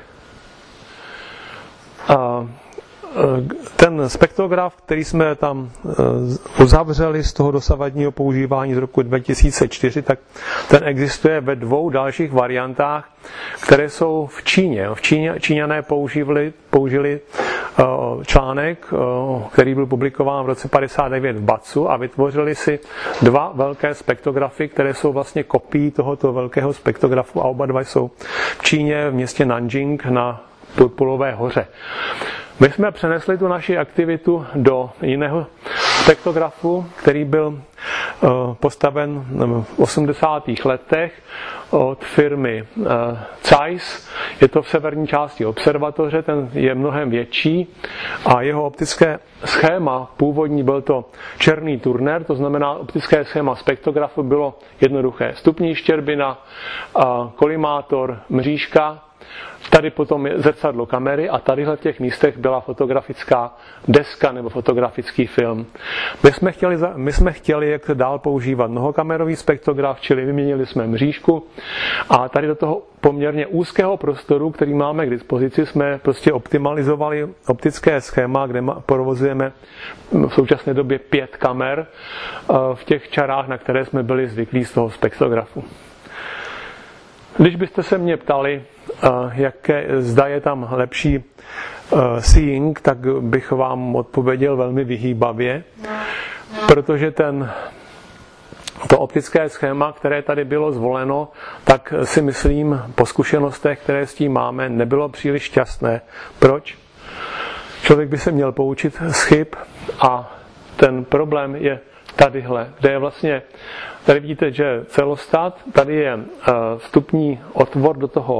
Ten spektrograf, který jsme tam uzavřeli z toho dosavadního používání z roku 2004, tak ten existuje ve 2 dalších variantách, které jsou v Číně. Číňané použili článek, který byl publikován v roce 59 v Bacu a vytvořili si 2 velké spektrografy, které jsou vlastně kopií tohoto velkého spektrografu a oba 2 jsou v Číně, v městě Nanjing na Purpurové hoře. My jsme přenesli tu naši aktivitu do jiného spektrografu, který byl postaven v 80. letech od firmy Zeiss. Je to v severní části observatoře, ten je mnohem větší a jeho optické schéma původní byl to černý Turner, to znamená optické schéma spektrografu bylo jednoduché. Stupní štěrbina, kolimátor, mřížka, tady potom je zrcadlo kamery a tadyhle v těch místech byla fotografická deska nebo fotografický film. My jsme chtěli jak dál používat mnohokamerový spektrograf, čili vyměnili jsme mřížku a tady do toho poměrně úzkého prostoru, který máme k dispozici, jsme prostě optimalizovali optické schéma, kde provozujeme v současné době 5 kamer v těch čarách, na které jsme byli zvyklí z toho spektrografu. Když byste se mě ptali, zda je tam lepší seeing, tak bych vám odpověděl velmi vyhýbavě, protože to optické schéma, které tady bylo zvoleno, tak si myslím, po zkušenostech, které s tím máme, nebylo příliš šťastné. Proč? Člověk by se měl poučit z chyb a ten problém je tadyhle, kde je vlastně, tady vidíte, že celostat, tady je vstupní otvor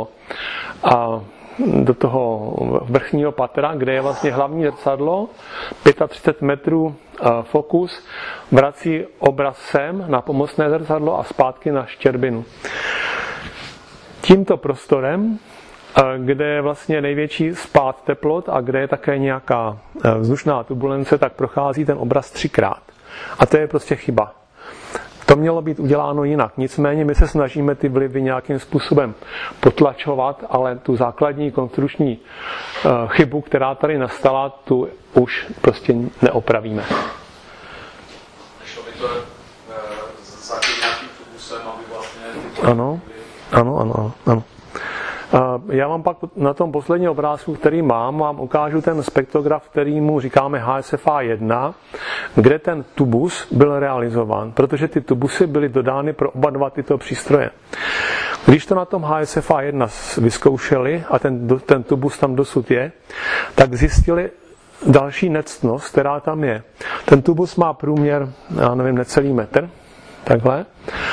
do toho vrchního patra, kde je vlastně hlavní zrcadlo, 35 metrů fokus, vrací obraz sem na pomocné zrcadlo a zpátky na štěrbinu. Tímto prostorem, kde je vlastně největší spád teplot a kde je také nějaká vzdušná turbulence, tak prochází ten obraz 3krát. A to je prostě chyba. To mělo být uděláno jinak. Nicméně my se snažíme ty vlivy nějakým způsobem potlačovat, ale tu základní konstrukční chybu, která tady nastala, tu už prostě neopravíme. Nešlo by to za nějakým tubusem, aby vlastně... Ano. Já vám pak na tom posledním obrázku, který vám ukážu ten spektrograf, který mu říkáme HSFA 1, kde ten tubus byl realizován, protože ty tubusy byly dodány pro oba 2 tyto přístroje. Když to na tom HSFA 1 vyzkoušeli a ten tubus tam dosud je, tak zjistili další nectnost, která tam je. Ten tubus má průměr, necelý metr, takhle,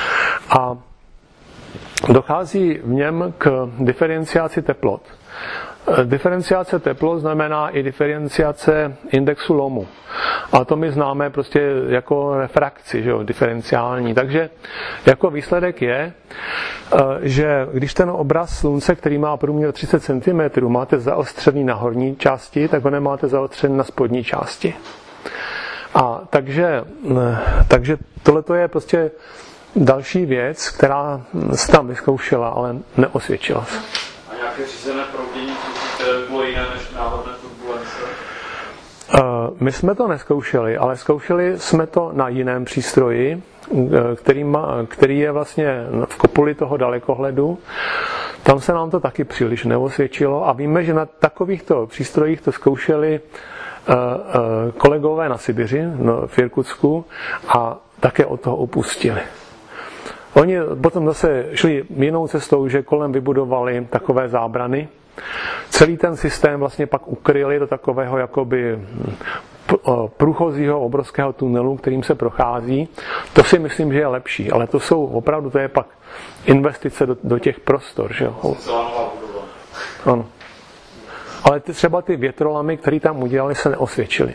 a dochází v něm k diferenciaci teplot. Diferenciace teplo znamená i diferenciace indexu lomu. A to my známe prostě jako refrakci, že jo, diferenciální. Takže jako výsledek je, že když ten obraz slunce, který má průměr 30 cm, máte zaostřený na horní části, tak ho nemáte zaostřený na spodní části. A takže tohleto je prostě další věc, která se tam vyzkoušela, ale neosvědčila se. A nějaké řízené proudění, které bylo jiné než náhodné turbulence? My jsme to neskoušeli, ale zkoušeli jsme to na jiném přístroji, který je vlastně v kopuli toho dalekohledu. Tam se nám to taky příliš neosvědčilo a víme, že na takovýchto přístrojích to zkoušeli kolegové na Sibiři, v Irkutsku, a také od toho upustili. Oni potom zase šli jinou cestou, že kolem vybudovali takové zábrany. Celý ten systém vlastně pak ukryli do takového jakoby průchozího obrovského tunelu, kterým se prochází. To si myslím, že je lepší, ale to jsou opravdu, to je pak investice do těch prostor. Že jo? Ano. Ale třeba ty větrolamy, které tam udělali, se neosvědčily.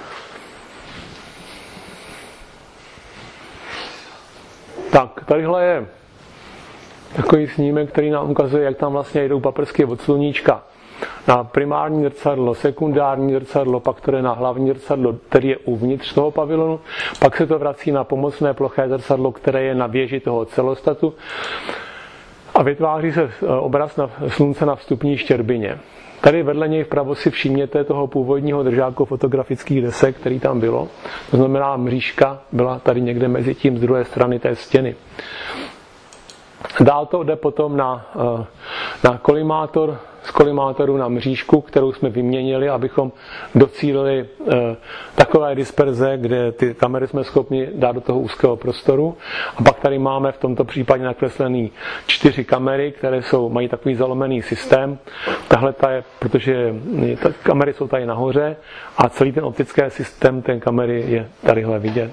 Tak, tadyhle je takový snímek, který nám ukazuje, jak tam vlastně jdou paprsky od sluníčka na primární zrcadlo, sekundární zrcadlo, pak to je na hlavní zrcadlo, který je uvnitř toho pavilonu, pak se to vrací na pomocné ploché zrcadlo, které je na věži toho celostatu a vytváří se obraz na slunce na vstupní štěrbině. Tady vedle něj vpravo si všimněte toho původního držáku fotografických desek, který tam bylo. To znamená, mřížka byla tady někde mezi tím z druhé strany té stěny. Dál to jde potom na kolimátor, z kolimátoru na mřížku, kterou jsme vyměnili, abychom docílili takové disperze, kde ty kamery jsme schopni dát do toho úzkého prostoru. A pak tady máme v tomto případě nakreslený 4 kamery, které mají takový zalomený systém. Tahle je, protože kamery jsou tady nahoře a celý ten optický systém té kamery je tadyhle vidět.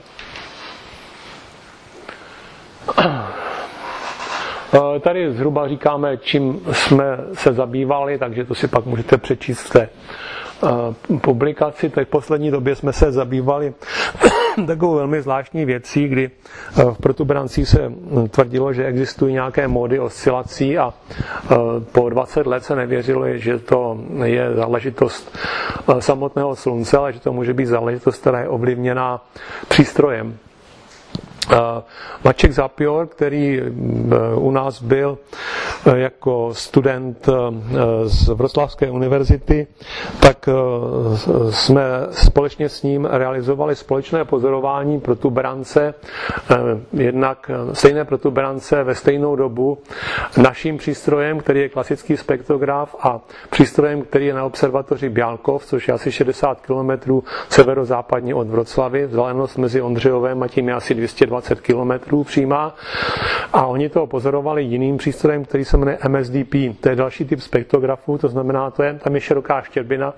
Tady zhruba říkáme, čím jsme se zabývali, takže to si pak můžete přečíst v té publikaci. Tak v poslední době jsme se zabývali takovou velmi zvláštní věcí, kdy v protuberancích se tvrdilo, že existují nějaké módy oscilací a po 20 let se nevěřilo, že to je záležitost samotného slunce, ale že to může být záležitost, která je ovlivněná přístrojem. Maciek Zapior, který u nás byl jako student z Wrocławské univerzity, tak jsme společně s ním realizovali společné pozorování protuberance, jednak stejné protuberance ve stejnou dobu naším přístrojem, který je klasický spektrograf, a přístrojem, který je na observatoři Bělkov, což je asi 60 km severozápadně od Wrocławy. Vzdálenost mezi Ondřejovem a tím je asi 220 km přímá. A oni to pozorovali jiným přístrojem, který se jmenuje MSDP. To je další typ spektrografu, to znamená, tam je široká štěrbina,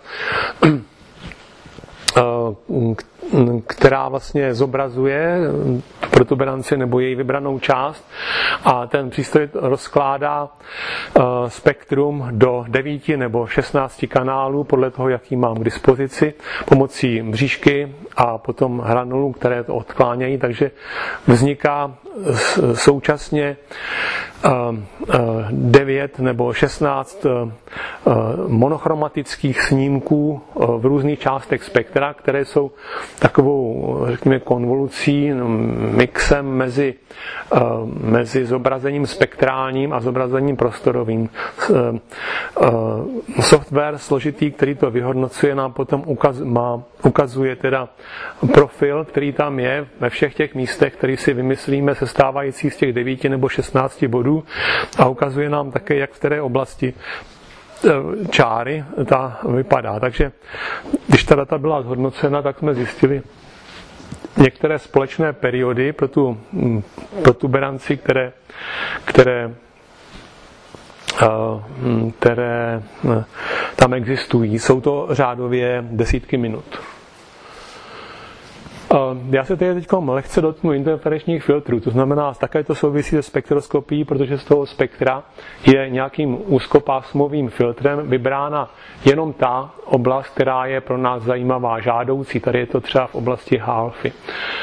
která vlastně zobrazuje protuberanci nebo její vybranou část, a ten přístroj rozkládá spektrum do 9 nebo 16 kanálů podle toho, jaký mám k dispozici, pomocí mřížky a potom hranulů, které to odklánějí, takže vzniká současně 9 nebo 16 monochromatických snímků v různých částech spektra, které jsou takovou, řekněme, konvolucí, mixem mezi zobrazením spektrálním a zobrazením prostorovým. Software složitý, který to vyhodnocuje, nám potom ukazuje teda profil, který tam je ve všech těch místech, který si vymyslíme, sestávající z těch 9 nebo 16 bodů, a ukazuje nám také, jak v které oblasti čáry ta vypadá. Takže když ta data byla zhodnocena, tak jsme zjistili některé společné periody pro tu protuberanci, které tam existují. Jsou to řádově desítky minut. Já se teď lehce dotknu interferenčních filtrů, to znamená, také to souvisí se spektroskopií, protože z toho spektra je nějakým úzkopásmovým filtrem vybrána jenom ta oblast, která je pro nás zajímavá, žádoucí. Tady je to třeba v oblasti H-alfy.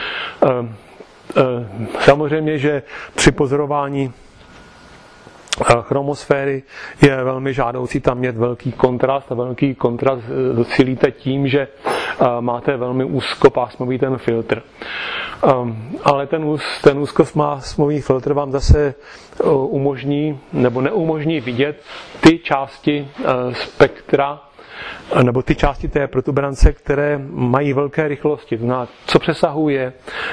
Samozřejmě, že při pozorování chromosféry je velmi žádoucí tam mít velký kontrast a velký kontrast docílíte tím, že máte velmi úzkopásmový ten filtr. Ale ten úzkopásmový filtr vám zase umožní nebo neumožní vidět ty části spektra nebo ty části té protuberance, které mají velké rychlosti. To znamená, co přesahuje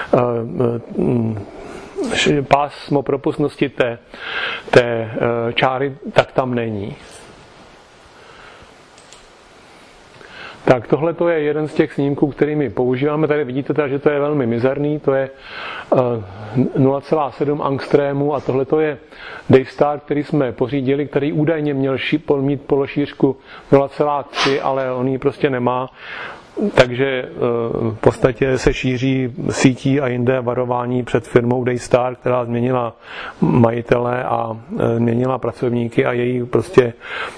pásmo propustnosti té čáry, tak tam není. Tak tohle to je jeden z těch snímků, kterými používáme. Tady vidíte teda, že to je velmi mizerný, to je 0,7 angstrému a tohle to je Daystar, který jsme pořídili, který údajně měl mít pološířku 0,3, ale on ji prostě nemá. Takže v podstatě se šíří sítí a jinde varování před firmou Daystar, která změnila majitele a změnila pracovníky a její prostě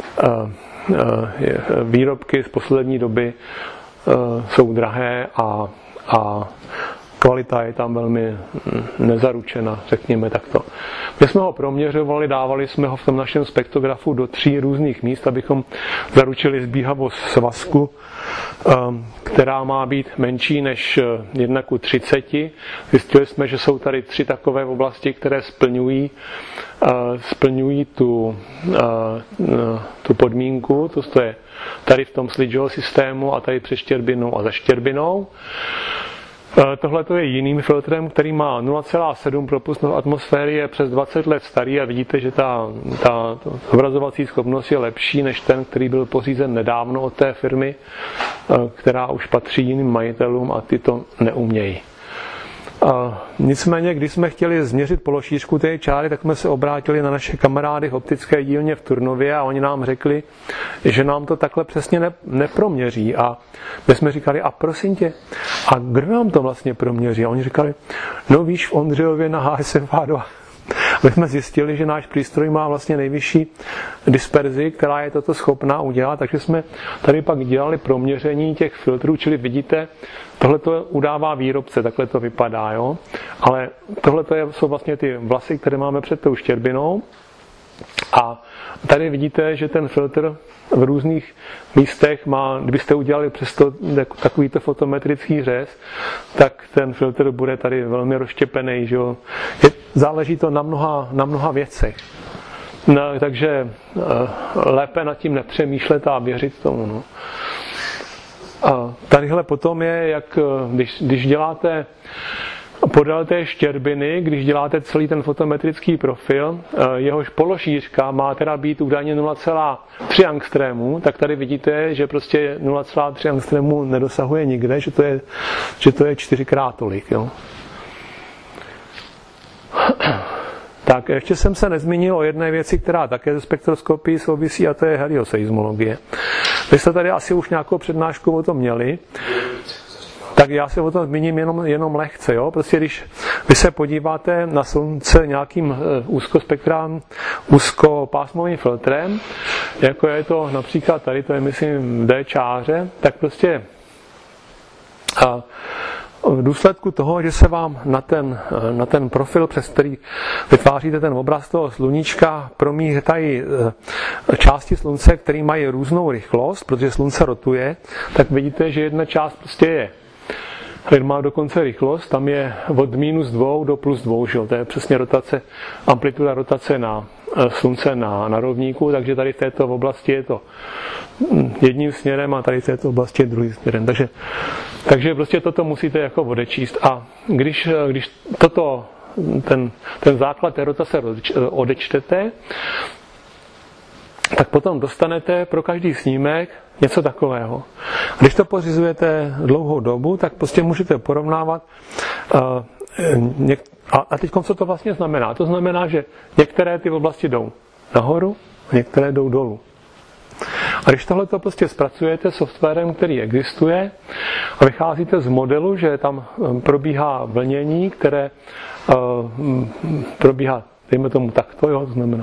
výrobky z poslední doby jsou drahé a kvalita je tam velmi nezaručena, řekněme takto. My jsme ho proměřovali, dávali jsme ho v tom našem spektrografu do 3 různých míst, abychom zaručili sbíhavost svazku, která má být menší než 1:30. Zjistili jsme, že jsou tady 3 takové oblasti, které splňují tu podmínku, to je tady v tom Slidgeho systému a tady před štěrbinou a za štěrbinou. Tohle je jiným filtrem, který má 0,7 propustnost atmosféry, je přes 20 let starý a vidíte, že ta zobrazovací schopnost je lepší než ten, který byl pořízen nedávno od té firmy, která už patří jiným majitelům a ty to neumějí. Nicméně, když jsme chtěli změřit pološířku té čáry, tak jsme se obrátili na naše kamarády v optické dílně v Turnově a oni nám řekli, že nám to takhle přesně neproměří. A my jsme říkali, a prosím tě, a kdo nám to vlastně proměří? A oni říkali, no víš, v Ondřejově na HSFA2. My jsme zjistili, že náš přístroj má vlastně nejvyšší disperzi, která je toto schopná udělat, takže jsme tady pak dělali proměření těch filtrů, čili vidíte, tohle to udává výrobce, takhle to vypadá, jo? Ale tohle jsou vlastně ty vlasy, které máme před tou štěrbinou a tady vidíte, že ten filtr v různých místech má, kdybyste udělali přesto takovýto fotometrický řez, tak ten filtr bude tady velmi rozštěpený, že jo? Záleží to na mnoha věcech. No, takže lépe nad tím nepřemýšlet a věřit tomu. No. A tadyhle potom je, jak když děláte podél té štěrbiny, když děláte celý ten fotometrický profil, jehož pološířka má teda být údajně 0,3 angstrému, tak tady vidíte, že prostě 0,3 angstrému nedosahuje nikde, že to je 4x tolik. Jo. Tak ještě jsem se nezmínil o jedné věci, která také ze spektroskopii souvisí, a to je helioseismologie. Vy jste tady asi už nějakou přednášku o tom měli, tak já se o tom zmíním jenom lehce. Jo? Prostě když vy se podíváte na slunce nějakým úzkopásmovým filtrem, jako je to například tady, to je myslím D čáře, tak prostě v důsledku toho, že se vám na ten profil, přes který vytváříte ten obraz toho sluníčka, promítají části slunce, které mají různou rychlost, protože slunce rotuje, tak vidíte, že jedna část prostě má dokonce rychlost, tam je od -2 do +2, že? To je přesně amplituda rotace na slunce na rovníku, takže tady v této oblasti je to jedním směrem a tady v této oblasti je druhým směrem. Takže prostě toto musíte jako odečíst a když ten základ té rotace odečtete, tak potom dostanete pro každý snímek něco takového. Když to pořizujete dlouhou dobu, tak prostě můžete porovnávat a teď co to vlastně znamená? To znamená, že některé ty oblasti jdou nahoru a některé jdou dolů. A když tohle to prostě zpracujete softwarem, který existuje, a vycházíte z modelu, že tam probíhá vlnění, které probíhá, dejme tomu takto, jo, to znamená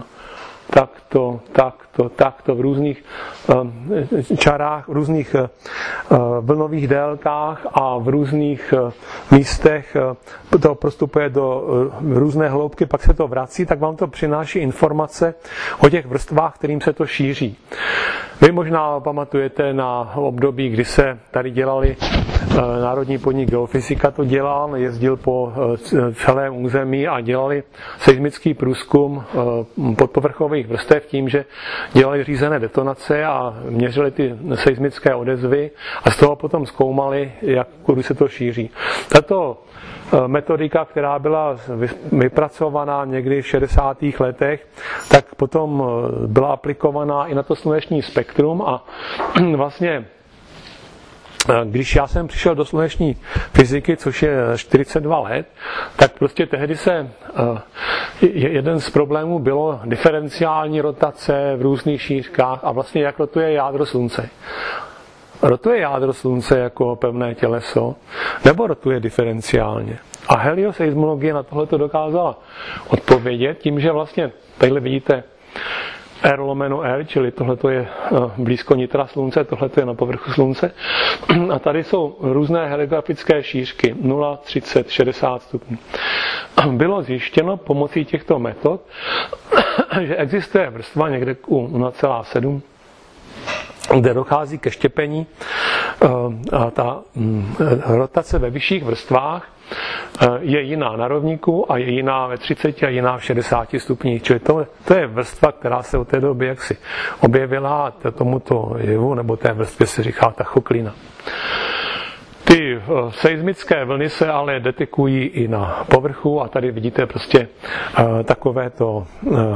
takto v různých čarách, v různých vlnových délkách a v různých místech to prostupuje do různé hloubky, pak se to vrací, tak vám to přináší informace o těch vrstvách, kterým se to šíří. Vy možná pamatujete na období, kdy se tady dělali Národní podnik Geofyzika to dělal, jezdil po celém území a dělali seismický průzkum podpovrchových vrstev tím, že dělali řízené detonace a měřili ty seismické odezvy a z toho potom zkoumali, jak kudy se to šíří. Tato metodika, která byla vypracovaná někdy v 60. letech, tak potom byla aplikovaná i na to sluneční spektrum a vlastně když já jsem přišel do sluneční fyziky, což je 42 let, tak prostě tehdy jeden z problémů bylo diferenciální rotace v různých šířkách a vlastně jak rotuje jádro slunce. Rotuje jádro slunce jako pevné těleso, nebo rotuje diferenciálně? A helioseismologie na tohleto dokázala odpovědět tím, že vlastně tadyhle vidíte R/R, čili tohleto je blízko nitra slunce, tohleto je na povrchu slunce. A tady jsou různé heliografické šířky 0, 30, 60 stupňů. Bylo zjištěno pomocí těchto metod, že existuje vrstva někde u 0,7, kde dochází ke štěpení. A ta rotace ve vyšších vrstvách je jiná na rovníku a je jiná ve 30 a jiná v 60 stupních. Čili to je vrstva, která se od té doby jaksi objevila a tomuto jevu, nebo té vrstvě se říká tachoklina. Ty seismické vlny se ale detekují i na povrchu a tady vidíte prostě takovéto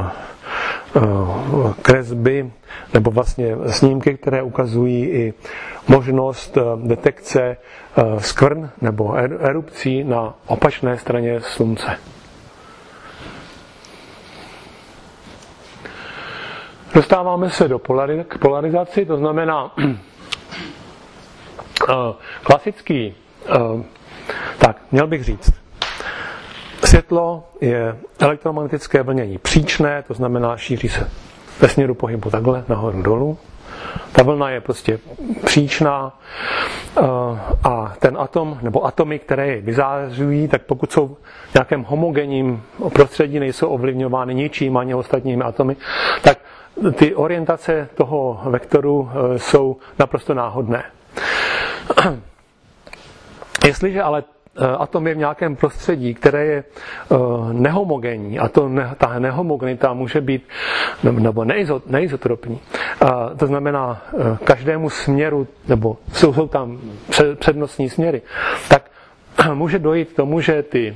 kresby nebo vlastně snímky, které ukazují i možnost detekce skvrn nebo erupcí na opačné straně slunce. Dostáváme se k polarizaci, to znamená klasický, tak měl bych říct, světlo je elektromagnetické vlnění příčné, to znamená šíří se ve směru pohybu takhle, nahoru dolů. Ta vlna je prostě příčná a ten atom, nebo atomy, které je vyzářují, tak pokud jsou v nějakém homogenním prostředí, nejsou ovlivňovány ničím ani ostatními atomy, tak ty orientace toho vektoru jsou naprosto náhodné. Jestliže ale atom je v nějakém prostředí, které je nehomogenní, a ta nehomogenita může být nebo neizotropní, to znamená každému směru, nebo jsou tam přednostní směry, tak může dojít k tomu, že ty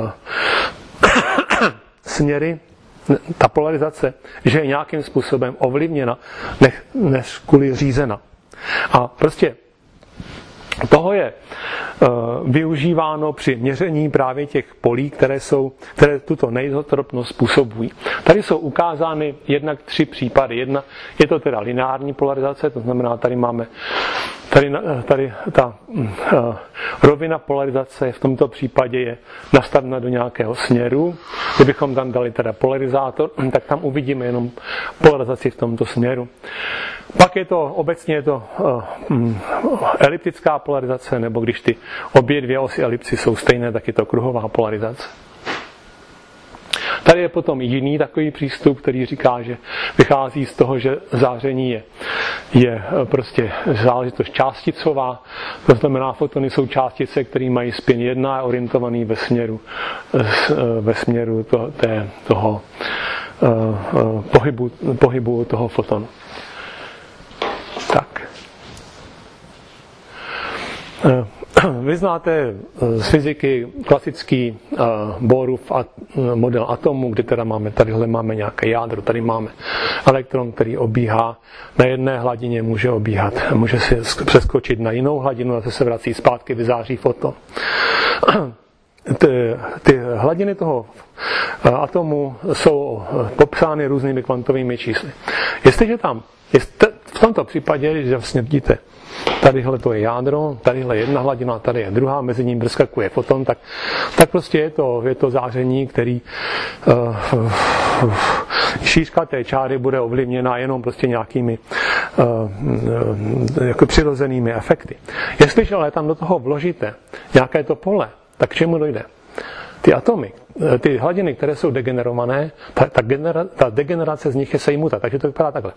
směry, ta polarizace, že je nějakým způsobem ovlivněna, než kvůli řízena. A prostě toho je využíváno při měření právě těch polí, které tuto neizotropnost způsobují. Tady jsou ukázány jednak 3 případy. Jedna je to teda lineární polarizace, to znamená, tady máme tady ta rovina polarizace v tomto případě je nastavena do nějakého směru. Kdybychom tam dali teda polarizátor, tak tam uvidíme jenom polarizaci v tomto směru. Pak je to obecně eliptická polarizace, nebo když ty obě dvě osy elipsy jsou stejné, tak je to kruhová polarizace. Tady je potom jiný takový přístup, který říká, že vychází z toho, že záření je prostě záležitost částicová, to znamená, fotony jsou částice, které mají spin 1 a orientovaný ve směru toho pohybu toho fotonu. Tak. Vy znáte z fyziky klasický Bohrův model atomu, kde teda tadyhle máme nějaké jádro, tady máme elektron, který obíhá na jedné hladině, může si přeskočit na jinou hladinu a zase se vrací zpátky, vyzáří foton. Ty hladiny toho atomu jsou popsány různými kvantovými čísly. Jestliže tam v tomto případě, že vlastně vidíte, tadyhle to je jádro, tadyhle jedna hladina, tady je druhá, mezi ním vyskakuje foton, tak prostě je to záření, který šířka té čáry bude ovlivněna jenom prostě nějakými jako přirozenými efekty. Jestliže ale tam do toho vložíte nějaké to pole, tak k čemu dojde? Ty atomy, ty hladiny, které jsou degenerované, ta degenerace z nich je sejmuta, takže to vypadá takhle.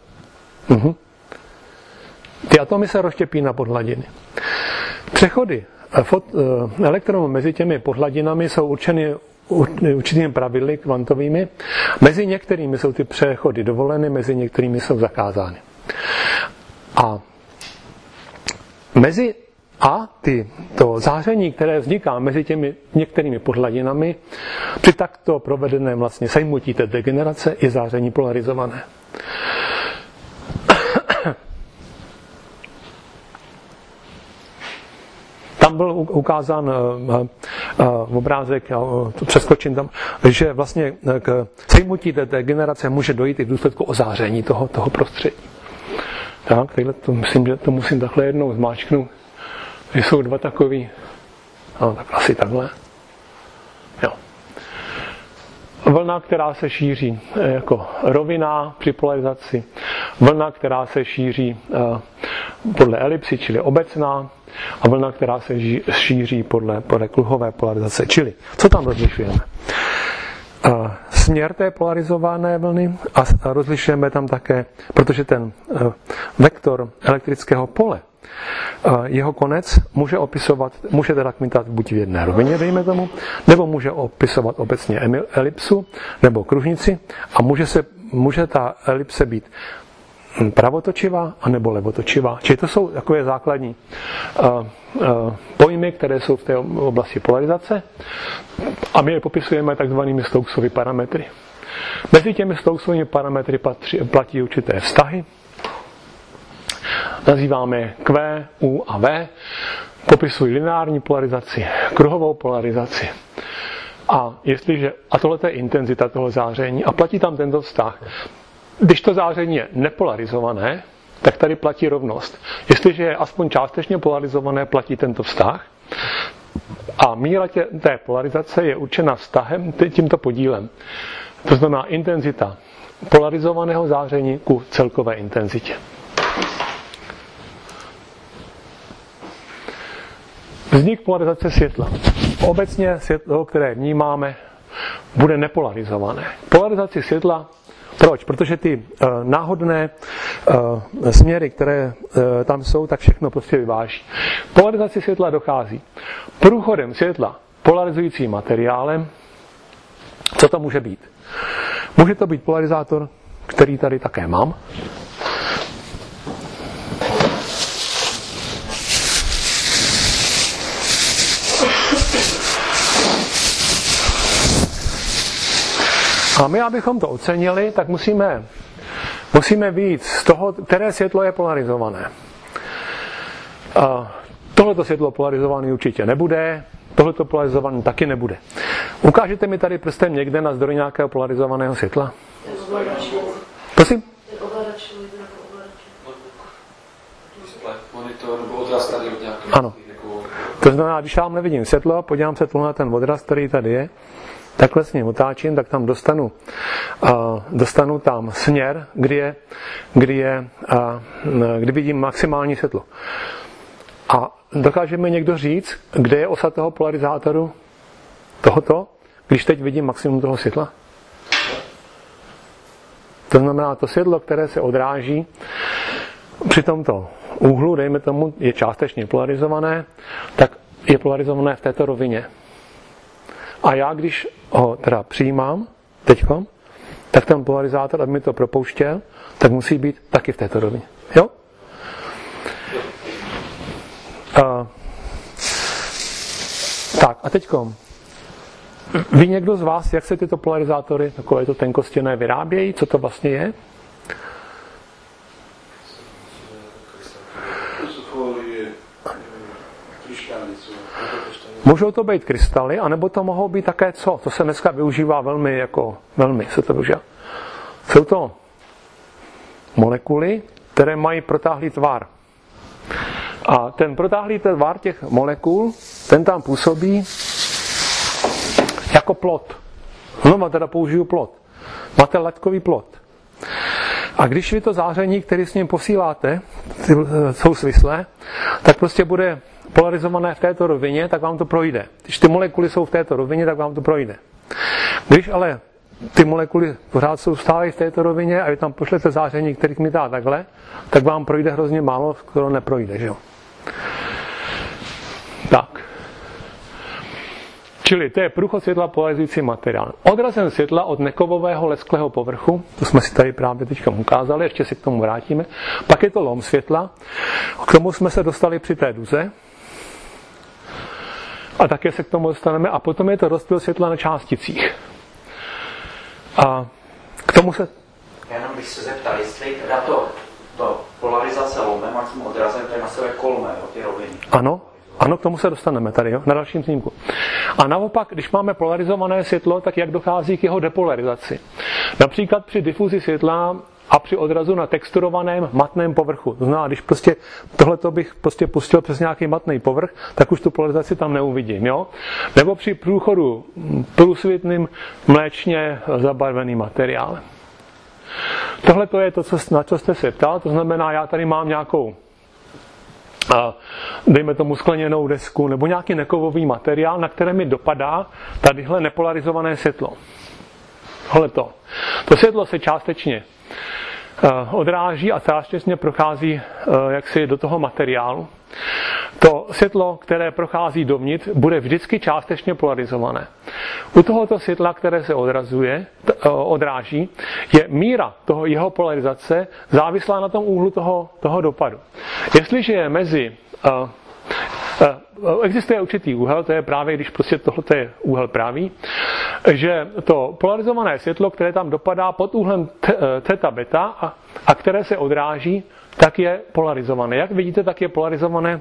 Ty atomy se rozštěpí na podhladiny. Přechody elektronů mezi těmi podhladinami jsou určeny určitými pravidly kvantovými. Mezi některými jsou ty přechody dovoleny, mezi některými jsou zakázány. To záření, které vzniká mezi těmi některými podhladinami, při takto provedeném vlastně sejmutí té degenerace je záření polarizované. Tam byl ukázán obrázek, přeskočím tam, že vlastně k sejmutí té degenerace může dojít i v důsledku ozáření toho prostředí. Tak, to myslím, že to musím takhle jednou zmáčknout. Jsou dva takový, tak asi takhle. Jo. Vlna, která se šíří jako rovina při polarizaci, vlna, která se šíří podle elipsy, čili obecná, a vlna, která se šíří podle kruhové polarizace. Čili, co tam rozlišujeme? Směr té polarizované vlny a rozlišujeme tam také, protože ten vektor elektrického pole, jeho konec může teda kmitat buď v jedné rovině, dejme tomu, nebo může opisovat obecně elipsu nebo kružnici a může ta elipse být pravotočivá anebo levotočivá. Čili to jsou takové základní pojmy, které jsou v té oblasti polarizace a my je popisujeme takzvanými Stokesovy parametry. Mezi těmi Stokesovými parametry platí určité vztahy. Nazýváme je Q, U a V. Popisují lineární polarizaci, kruhovou polarizaci. A tohle je intenzita toho záření a platí tam tento vztah. Když to záření je nepolarizované, tak tady platí rovnost. Jestliže je aspoň částečně polarizované, platí tento vztah. A míra té polarizace je určena vztahem, tímto podílem. To znamená intenzita polarizovaného záření ku celkové intenzitě. Vznik polarizace světla. Obecně světlo, které vnímáme, bude nepolarizované. Polarizaci světla. Proč? Protože ty náhodné směry, které tam jsou, tak všechno prostě vyváží. Polarizaci světla dochází průchodem světla polarizujícím materiálem. Co to může být? Může to být polarizátor, který tady také mám. A my, abychom to ocenili, tak musíme vyjít z toho, které světlo je polarizované. Tohleto světlo polarizované určitě nebude, tohleto polarizované taky nebude. Ukážete mi tady prstem někde na zdroj nějakého polarizovaného světla? Prosím? Monitor nebo odraz tady od nějakého. Ano. To znamená, když já tam nevidím světlo, podívám se tu na ten odraz, který tady je, takhle s ním otáčím, tak tam dostanu tam směr, kdy vidím maximální světlo. A dokáže mi někdo říct, kde je osa toho polarizátoru tohoto, když teď vidím maximum toho světla? To znamená, to světlo, které se odráží při tomto úhlu, dejme tomu, je částečně polarizované, tak je polarizované v této rovině. A já, když ho teda přijímám teďkom, tak ten polarizátor, aby mi to propouštěl, tak musí být taky v této rovině. Jo? Tak a teďkom. Ví někdo z vás, jak se tyto polarizátory, takové to tenkostěné, vyrábějí? Co to vlastně je? Můžou to být krystaly, anebo to mohou být také co? To se dneska využívá velmi se to využívá. Jsou to molekuly, které mají protáhlý tvar. A ten protáhlý tvar těch molekul, ten tam působí jako plot. Znova teda použiju plot. Máte laťkový plot. A když vy to záření, které s ním posíláte, jsou svislé, tak prostě bude polarizované v této rovině, tak vám to projde. Když ty molekuly jsou v této rovině, tak vám to projde. Když ale ty molekuly pořád jsou stále v této rovině a vy tam pošlete záření, který kmitá takhle, tak vám projde hrozně málo, skoro neprojde, že jo? Tak. Čili to je průchod světla polarizující materiál. Odrazem světla od nekovového lesklého povrchu, to jsme si tady právě teď ukázali, ještě si k tomu vrátíme. Pak je to lom světla, k tomu jsme se dostali při té duze. A také se k tomu dostaneme. A potom je to rozptyl světla na částicích. A k tomu se... Jenom bych se zeptal, jestli teda to polarizace lomem a tím odrazem, to je na sebe kolmé, ty roviny. Ano, k tomu se dostaneme tady, jo, na dalším snímku. A naopak, když máme polarizované světlo, tak jak dochází k jeho depolarizaci? Například při difuzi světla a při odrazu na texturovaném matném povrchu. To znamená, když prostě tohleto bych prostě pustil přes nějaký matný povrch, tak už tu polarizaci tam neuvidím, jo? Nebo při průchodu průsvitným mléčně zabarveným materiálem. Tohle to je to, na co jste se ptal, to znamená, já tady mám nějakou dejme tomu skleněnou desku nebo nějaký nekovový materiál, na které mi dopadá tadyhle nepolarizované světlo. Tohleto. To světlo se částečně odráží a částečně prochází jaksi do toho materiálu. To světlo, které prochází dovnitř, bude vždycky částečně polarizované. U tohoto světla, které se odráží, je míra jeho polarizace závislá na tom úhlu toho dopadu. Jestliže je existuje určitý úhel, to je právě, když prostě tohle je úhel pravý, že to polarizované světlo, které tam dopadá pod úhlem theta beta a které se odráží, tak je polarizované. Jak vidíte, tak je polarizované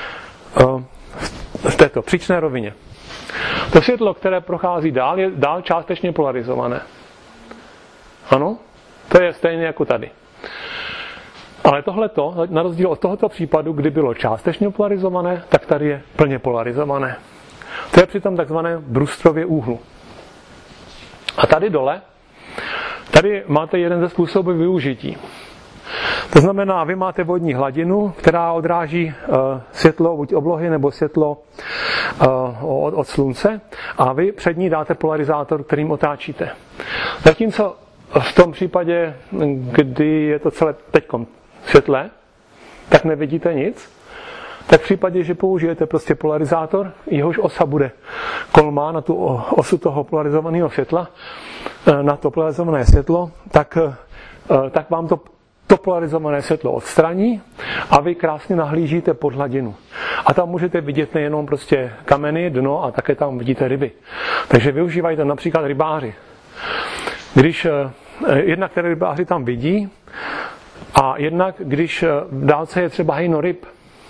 v této příčné rovině. To světlo, které prochází dál, je dál částečně polarizované. Ano? To je stejné jako tady. Ale tohleto, na rozdíl od tohoto případu, kdy bylo částečně polarizované, tak tady je plně polarizované. To je při tom takzvané Brewsterově úhlu. A tady dole, tady máte jeden ze způsobů využití. To znamená, vy máte vodní hladinu, která odráží světlo buď oblohy nebo světlo od slunce a vy před ní dáte polarizátor, kterým otáčíte. Zatímco v tom případě, kdy je to celé teďkom světlé, tak nevidíte nic. Tak v případě, že použijete prostě polarizátor, jehož osa bude kolmá na tu osu toho polarizovaného světla, na to polarizované světlo, tak vám to polarizované světlo odstraní a vy krásně nahlížíte pod hladinu. A tam můžete vidět nejenom prostě kameny, dno a také tam vidíte ryby. Takže využívají to například rybáři. Když jednak které rybáři tam vidí a jednak když v dálce je třeba hejno ryb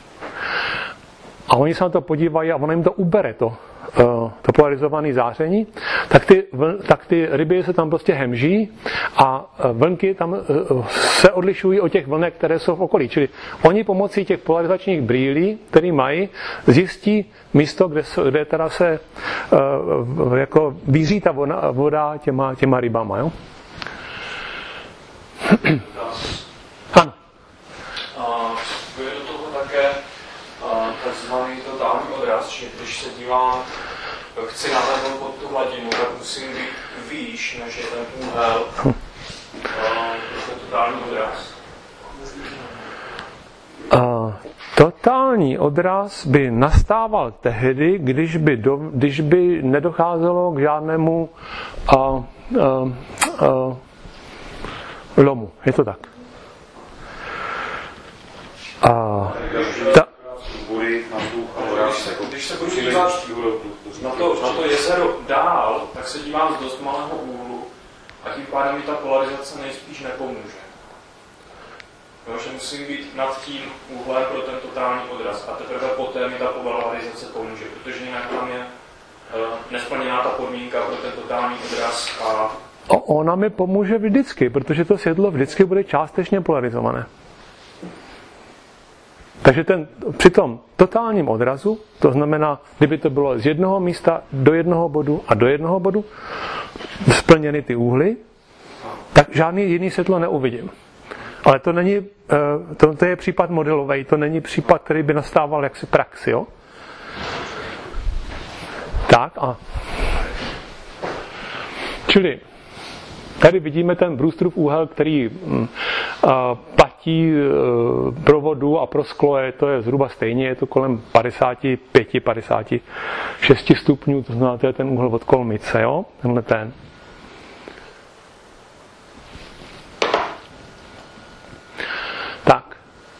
a oni se na to podívají a ono jim to ubere to polarizované záření, tak ty ryby se tam prostě hemží a vlnky tam se odlišují od těch vlnek, které jsou v okolí. Čili oni pomocí těch polarizačních brýlí, které mají, zjistí místo, kde teda se jako víří ta voda těma rybama. Jo? Ano. Vstupuje do toho také takzvaný totální odraz, že když se dívám, chci nahlédnout pod tu hladinu, tak musím být výš, než je ten úhel. To je totální odraz. Totální odraz by nastával tehdy, když by nedocházelo k žádnému lomu. Je to tak. Když se budu dívat na to jezero dál, tak se dívám z dost malého úhlu a tím pádem mi ta polarizace nejspíš nepomůže. Jo, že musím být nad tím úhlem pro ten totální odraz a teprve poté mi ta polarizace pomůže, protože jinak tam je nesplněná ta podmínka pro ten totální odraz a... Ona mi pomůže vždycky, protože to světlo vždycky bude částečně polarizované. Takže při tom totálním odrazu, to znamená, kdyby to bylo z jednoho místa do jednoho bodu a do jednoho bodu, splněny ty úhly, tak žádný jiný světlo neuvidím. Ale to není, to je případ modelový, to není případ, který by nastával jaksi praxi, jo? Tak a čili tady vidíme ten Brewsterův úhel, který platí pro vodu a pro sklo, to je zhruba stejně, je to kolem 55-56 stupňů, to znamená, to je ten úhel od kolmice, jo? Tenhle ten. Tak.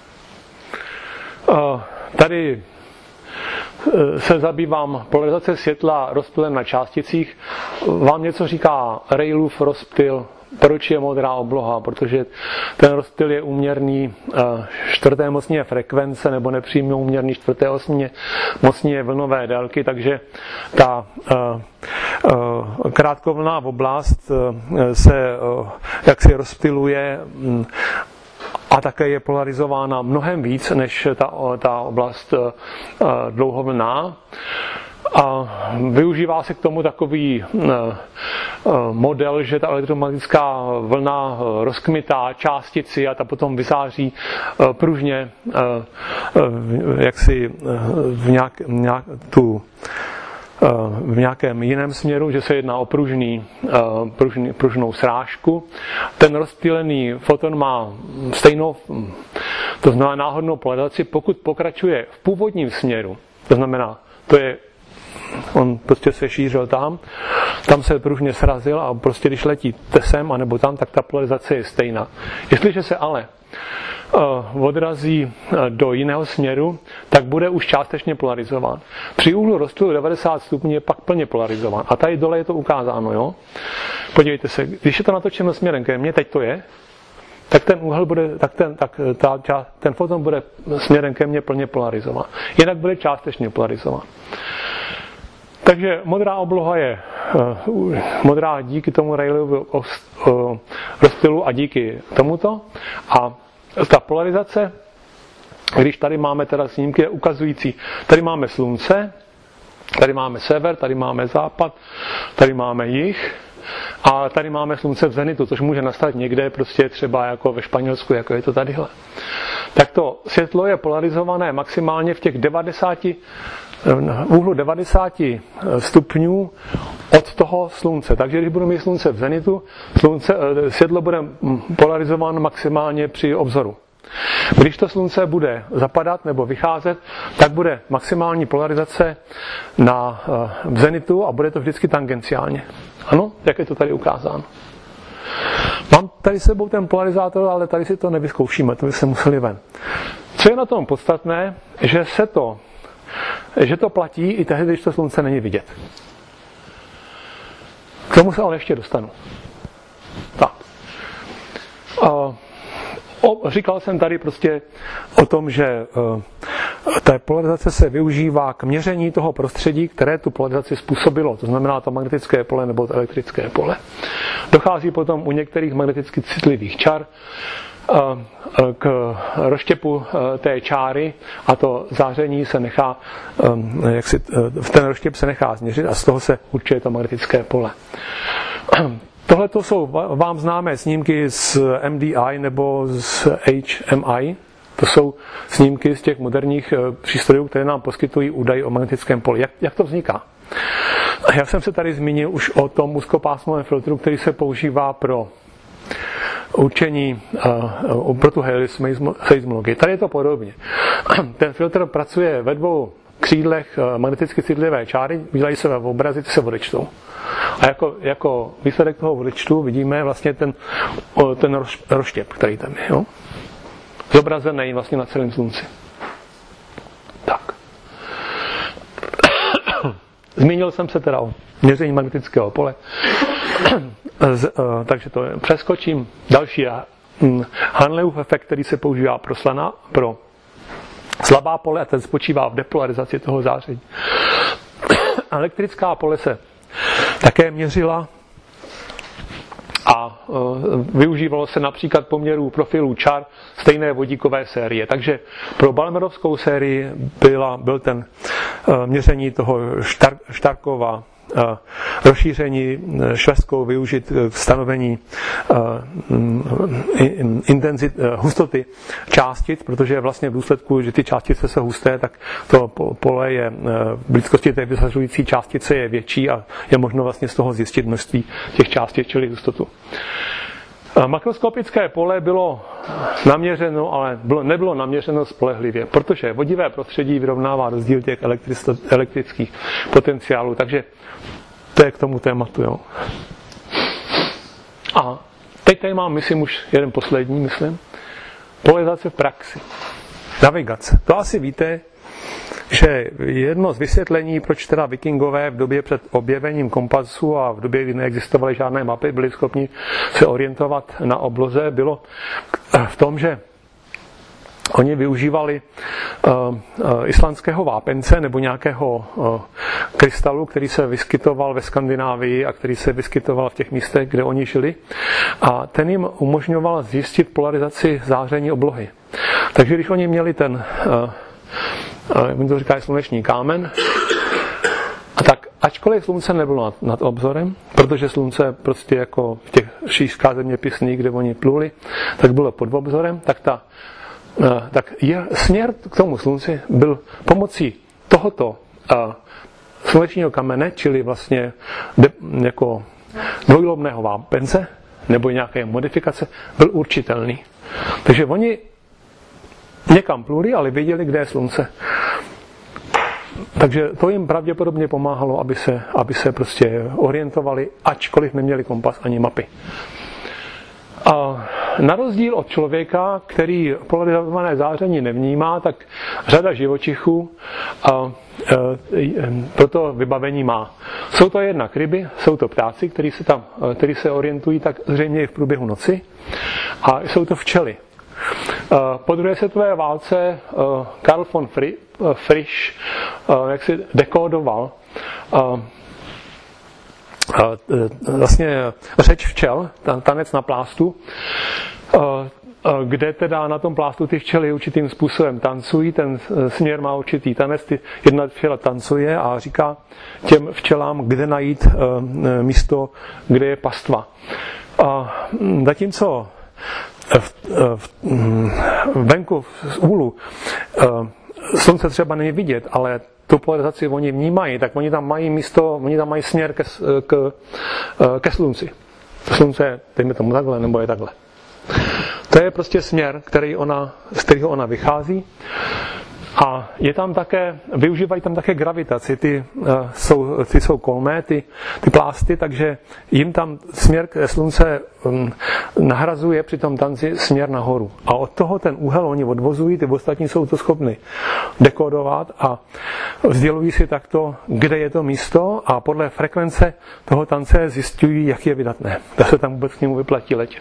Tady se zabývám polarizace světla rozptylem na částicích. Vám něco říká Rayleigh rozptyl, proč je modrá obloha, protože ten rozptyl je úměrný čtvrté mocnině frekvence nebo nepřímo úměrný čtvrté mocnině vlnové délky, takže ta krátkovlnná oblast se jaksi rozptyluje a také je polarizována mnohem víc než ta oblast dlouhovlnná. A využívá se k tomu takový model, že ta elektromagnetická vlna rozkmitá částici a ta potom vyzáří pružně jaksi v nějakém jiném směru, že se jedná o pružnou srážku. Ten rozptýlený foton má stejnou, to znamená náhodnou polarizaci, pokud pokračuje v původním směru. To znamená, on prostě se šířil tam se pružně srazil a prostě když letíte sem anebo tam, tak ta polarizace je stejná. Jestliže se ale odrazí do jiného směru, tak bude už částečně polarizován. Při úhlu rozptylu 90 stupňů je pak plně polarizován. A tady dole je to ukázáno, jo? Podívejte se, když je to natočeno směrem ke mně, teď to je, tak ten úhel bude, ten foton bude směrem ke mně plně polarizován. Jinak bude částečně polarizován. Takže modrá obloha je modrá díky tomu Rayleighovu rozptylu a díky tomuto. A ta polarizace, když tady máme teda snímky, je ukazující. Tady máme slunce, tady máme sever, tady máme západ, tady máme jih a tady máme slunce v zenitu, což může nastat někde prostě třeba jako ve Španělsku, jako je to tadyhle. Tak to světlo je polarizované maximálně v těch úhlu 90 stupňů od toho slunce. Takže když budu mít slunce v zenitu, světlo bude polarizováno maximálně při obzoru. Když to slunce bude zapadat nebo vycházet, tak bude maximální polarizace v zenitu a bude to vždycky tangenciálně. Ano, jak je to tady ukázáno. Mám tady sebou ten polarizátor, ale tady si to nevyzkoušíme, to by se museli ven. Co je na tom podstatné, že to platí i tehdy, když to slunce není vidět. K tomu se ale ještě dostanu. Tak. Říkal jsem tady prostě o tom, že ta polarizace se využívá k měření toho prostředí, které tu polarizaci způsobilo. To znamená to magnetické pole nebo to elektrické pole. Dochází potom u některých magneticky citlivých čar k rozštěpu té čáry a to záření se nechá, ten rozštěp se nechá změřit a z toho se určuje to magnetické pole. Tohle to jsou vám známé snímky z MDI nebo z HMI. To jsou snímky z těch moderních přístrojů, které nám poskytují údaje o magnetickém poli. Jak to vzniká? Já jsem se tady zmínil už o tom úzkopásmovém filtru, který se používá pro určení pro tu seismologii. Tady je to podobně. Ten filtr pracuje ve dvou křídlech magneticky citlivé čáry, dělají se v obrazi, ty se odečtou. A jako výsledek toho odečtu vidíme vlastně ten rozštěp, který tam je. Jo? Zobrazený vlastně na celém slunci. Tak. Zmínil jsem se teda o měření magnetického pole. Takže to přeskočím. Další je Hanleyův efekt, který se používá pro slabá pole a ten spočívá v depolarizaci toho záření. Elektrická pole se také měřila a využívalo se například poměrů profilů čar stejné vodíkové série. Takže pro Balmerovskou sérii byl ten měření toho Starkova rozšíření švestkou využit k stanovení hustoty částic, protože vlastně v důsledku, že ty částice jsou husté, tak to pole je v blízkosti té vyzařující částice je větší a je možno vlastně z toho zjistit množství těch částic, čili hustotu. Makroskopické pole bylo naměřeno, ale nebylo naměřeno spolehlivě, protože vodivé prostředí vyrovnává rozdíl těch elektrických potenciálů, takže to je k tomu tématu. Jo. A teď tady mám, myslím, už jeden poslední, polarizace v praxi. Navigace. To asi víte, že jedno z vysvětlení, proč teda vikingové v době před objevením kompasu a v době, kdy neexistovaly žádné mapy, byli schopni se orientovat na obloze, bylo v tom, že oni využívali islandského vápence nebo nějakého krystalu, který se vyskytoval ve Skandinávii a který se vyskytoval v těch místech, kde oni žili. A ten jim umožňoval zjistit polarizaci záření oblohy. Takže když oni měli ten jak to říká, sluneční kámen, a tak ačkoliv slunce nebylo nad obzorem, protože slunce prostě jako v těch šířkách zeměpisných, kde oni pluli, tak bylo pod obzorem, tak směr k tomu slunci byl pomocí tohoto slunečního kamene, čili vlastně jako dvojlobného vápence nebo nějaké modifikace, byl určitelný. Takže oni někam pluli, ale věděli, kde je slunce. Takže to jim pravděpodobně pomáhalo, aby se prostě orientovali, ačkoliv neměli kompas ani mapy. A na rozdíl od člověka, který polarizované záření nevnímá, tak řada živočichů toto vybavení má. Jsou to jednak ryby, jsou to ptáci, kteří se orientují tak zřejmě i v průběhu noci, a jsou to včely. Po druhé světové válce Karl von Frisch jak si dekódoval vlastně řeč včel, tanec na plástu, kde teda na tom plástu ty včely určitým způsobem tancují, ten směr má určitý tanec, jedna včela tancuje a říká těm včelám, kde najít místo, kde je pastva. Zatímco venku z úlu slunce třeba není vidět, ale tu polarizaci oni vnímají, tak oni tam mají místo, oni tam mají směr ke slunci. Slunce, dejme tomu takhle, nebo je takhle. To je prostě směr, z kterého ona vychází. A je tam také, využívají tam také gravitaci, ty jsou kolmé, ty plásty, takže jim tam směr k slunce nahrazuje při tom tanci směr nahoru. A od toho ten úhel oni odvozují, ty ostatní jsou to schopni dekodovat a vzdělují si takto, kde je to místo, a podle frekvence toho tance zjišťují, jak je vydatné. Da se tam vůbec k němu vyplatí letět.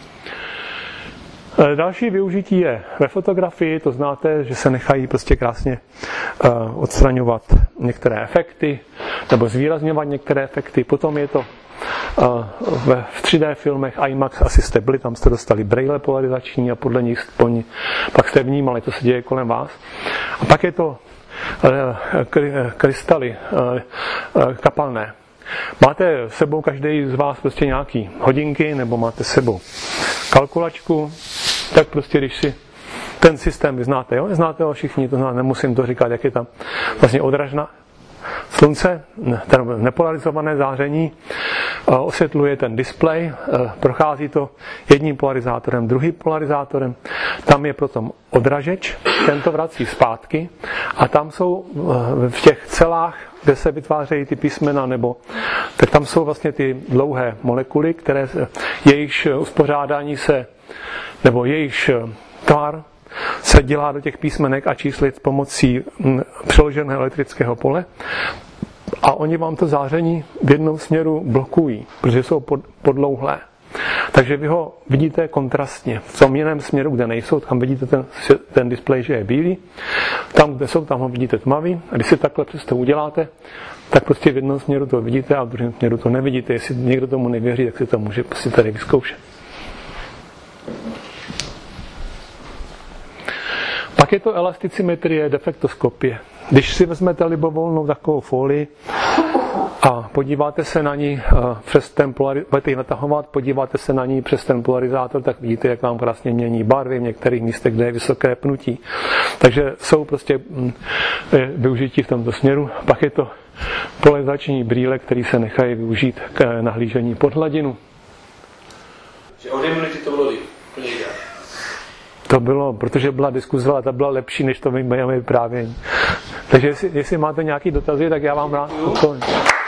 Další využití je ve fotografii, to znáte, že se nechají prostě krásně odstraňovat některé efekty nebo zvýrazňovat některé efekty. Potom je to v 3D filmech IMAX, asi jste byli, tam jste dostali brejle polarizační a podle nich pak jste vnímali, co se děje kolem vás. A pak je to krystaly kapalné. Máte s sebou každý z vás prostě nějaký hodinky, nebo máte s sebou kalkulačku, tak prostě když si ten systém vy znáte, jo? Znáte ho všichni, to znamená, nemusím to říkat, jak je tam vlastně odražna. Slunce, ten nepolarizované záření osvětluje ten displej, prochází to jedním polarizátorem, druhým polarizátorem, tam je potom odražeč, ten to vrací zpátky a tam jsou v těch celách, kde se vytvářejí ty písmena, tak tam jsou vlastně ty dlouhé molekuly, jejichž uspořádání nebo jejichž tvar se dělá do těch písmenek a číslic pomocí přeloženého elektrického pole, a oni vám to záření v jednom směru blokují, protože jsou podlouhlé. Takže vy ho vidíte kontrastně. V tom jiném směru, kde nejsou, tam vidíte ten displej, že je bílý. Tam, kde jsou, tam ho vidíte tmavý. A když si takhle přesto uděláte, tak prostě v jednom směru to vidíte a v druhém směru to nevidíte. Jestli někdo tomu nevěří, tak si to může prostě tady vyzkoušet. Pak je to elasticimetrie, defektoskopie. Když si vezmete libovolnou takovou folii a podíváte se na ní přes ten budete ji natahovat, podíváte se na ní přes ten polarizátor, tak vidíte, jak vám krásně mění barvy v některých místech, kde je vysoké pnutí. Takže jsou prostě využití v tomto směru. Pak je to polarizační brýle, které se nechají využít k nahlížení pod hladinu. Že o 2 minuty to bylo úplně ideální. To bylo, protože byla diskuze, ale ta byla lepší, než to mé vyprávění. Takže jestli máte nějaký dotazy, tak já vám rád odpovím.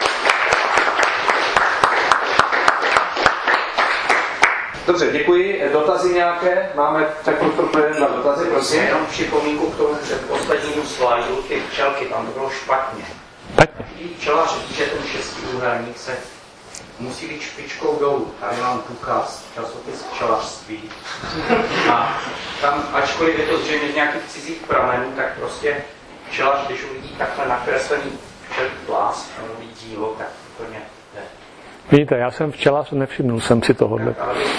Dobře, děkuji. Dotazy nějaké? Máme takovou problém na dotazy, prosím. Jenom připomínku k tomu předposlednímu slajdu, ty včelky, tam to bylo špatně. Špatně. Včelař ví, že ten šestiúhelník se musí být špičkou dolů. Tady mám důkaz, časopis včelařství. A tam, ačkoliv je to zřejmě z nějakých cizích pramenů, tak prostě včelař, když uvidí takhle nakreslený včelí plást, nový dílo, tak úplně ne. Vidíte, já jsem včelař, nevšimnul jsem si tohohle.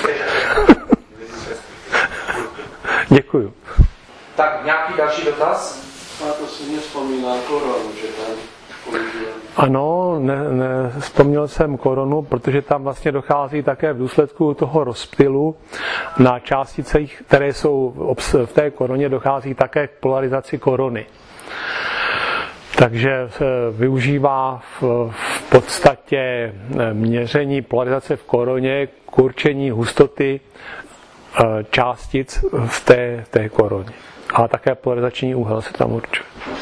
Děkuju. Tak, nějaký další dotaz? A to si nevzpomínal koronu, že tam ano, vzpomněl jsem koronu, protože tam vlastně dochází také v důsledku toho rozptylu na částicích, které jsou v té koroně, dochází také k polarizaci korony. Takže se využívá v podstatě měření polarizace v koroně k určení hustoty částic v té koroně. A také polarizační úhel se tam určuje.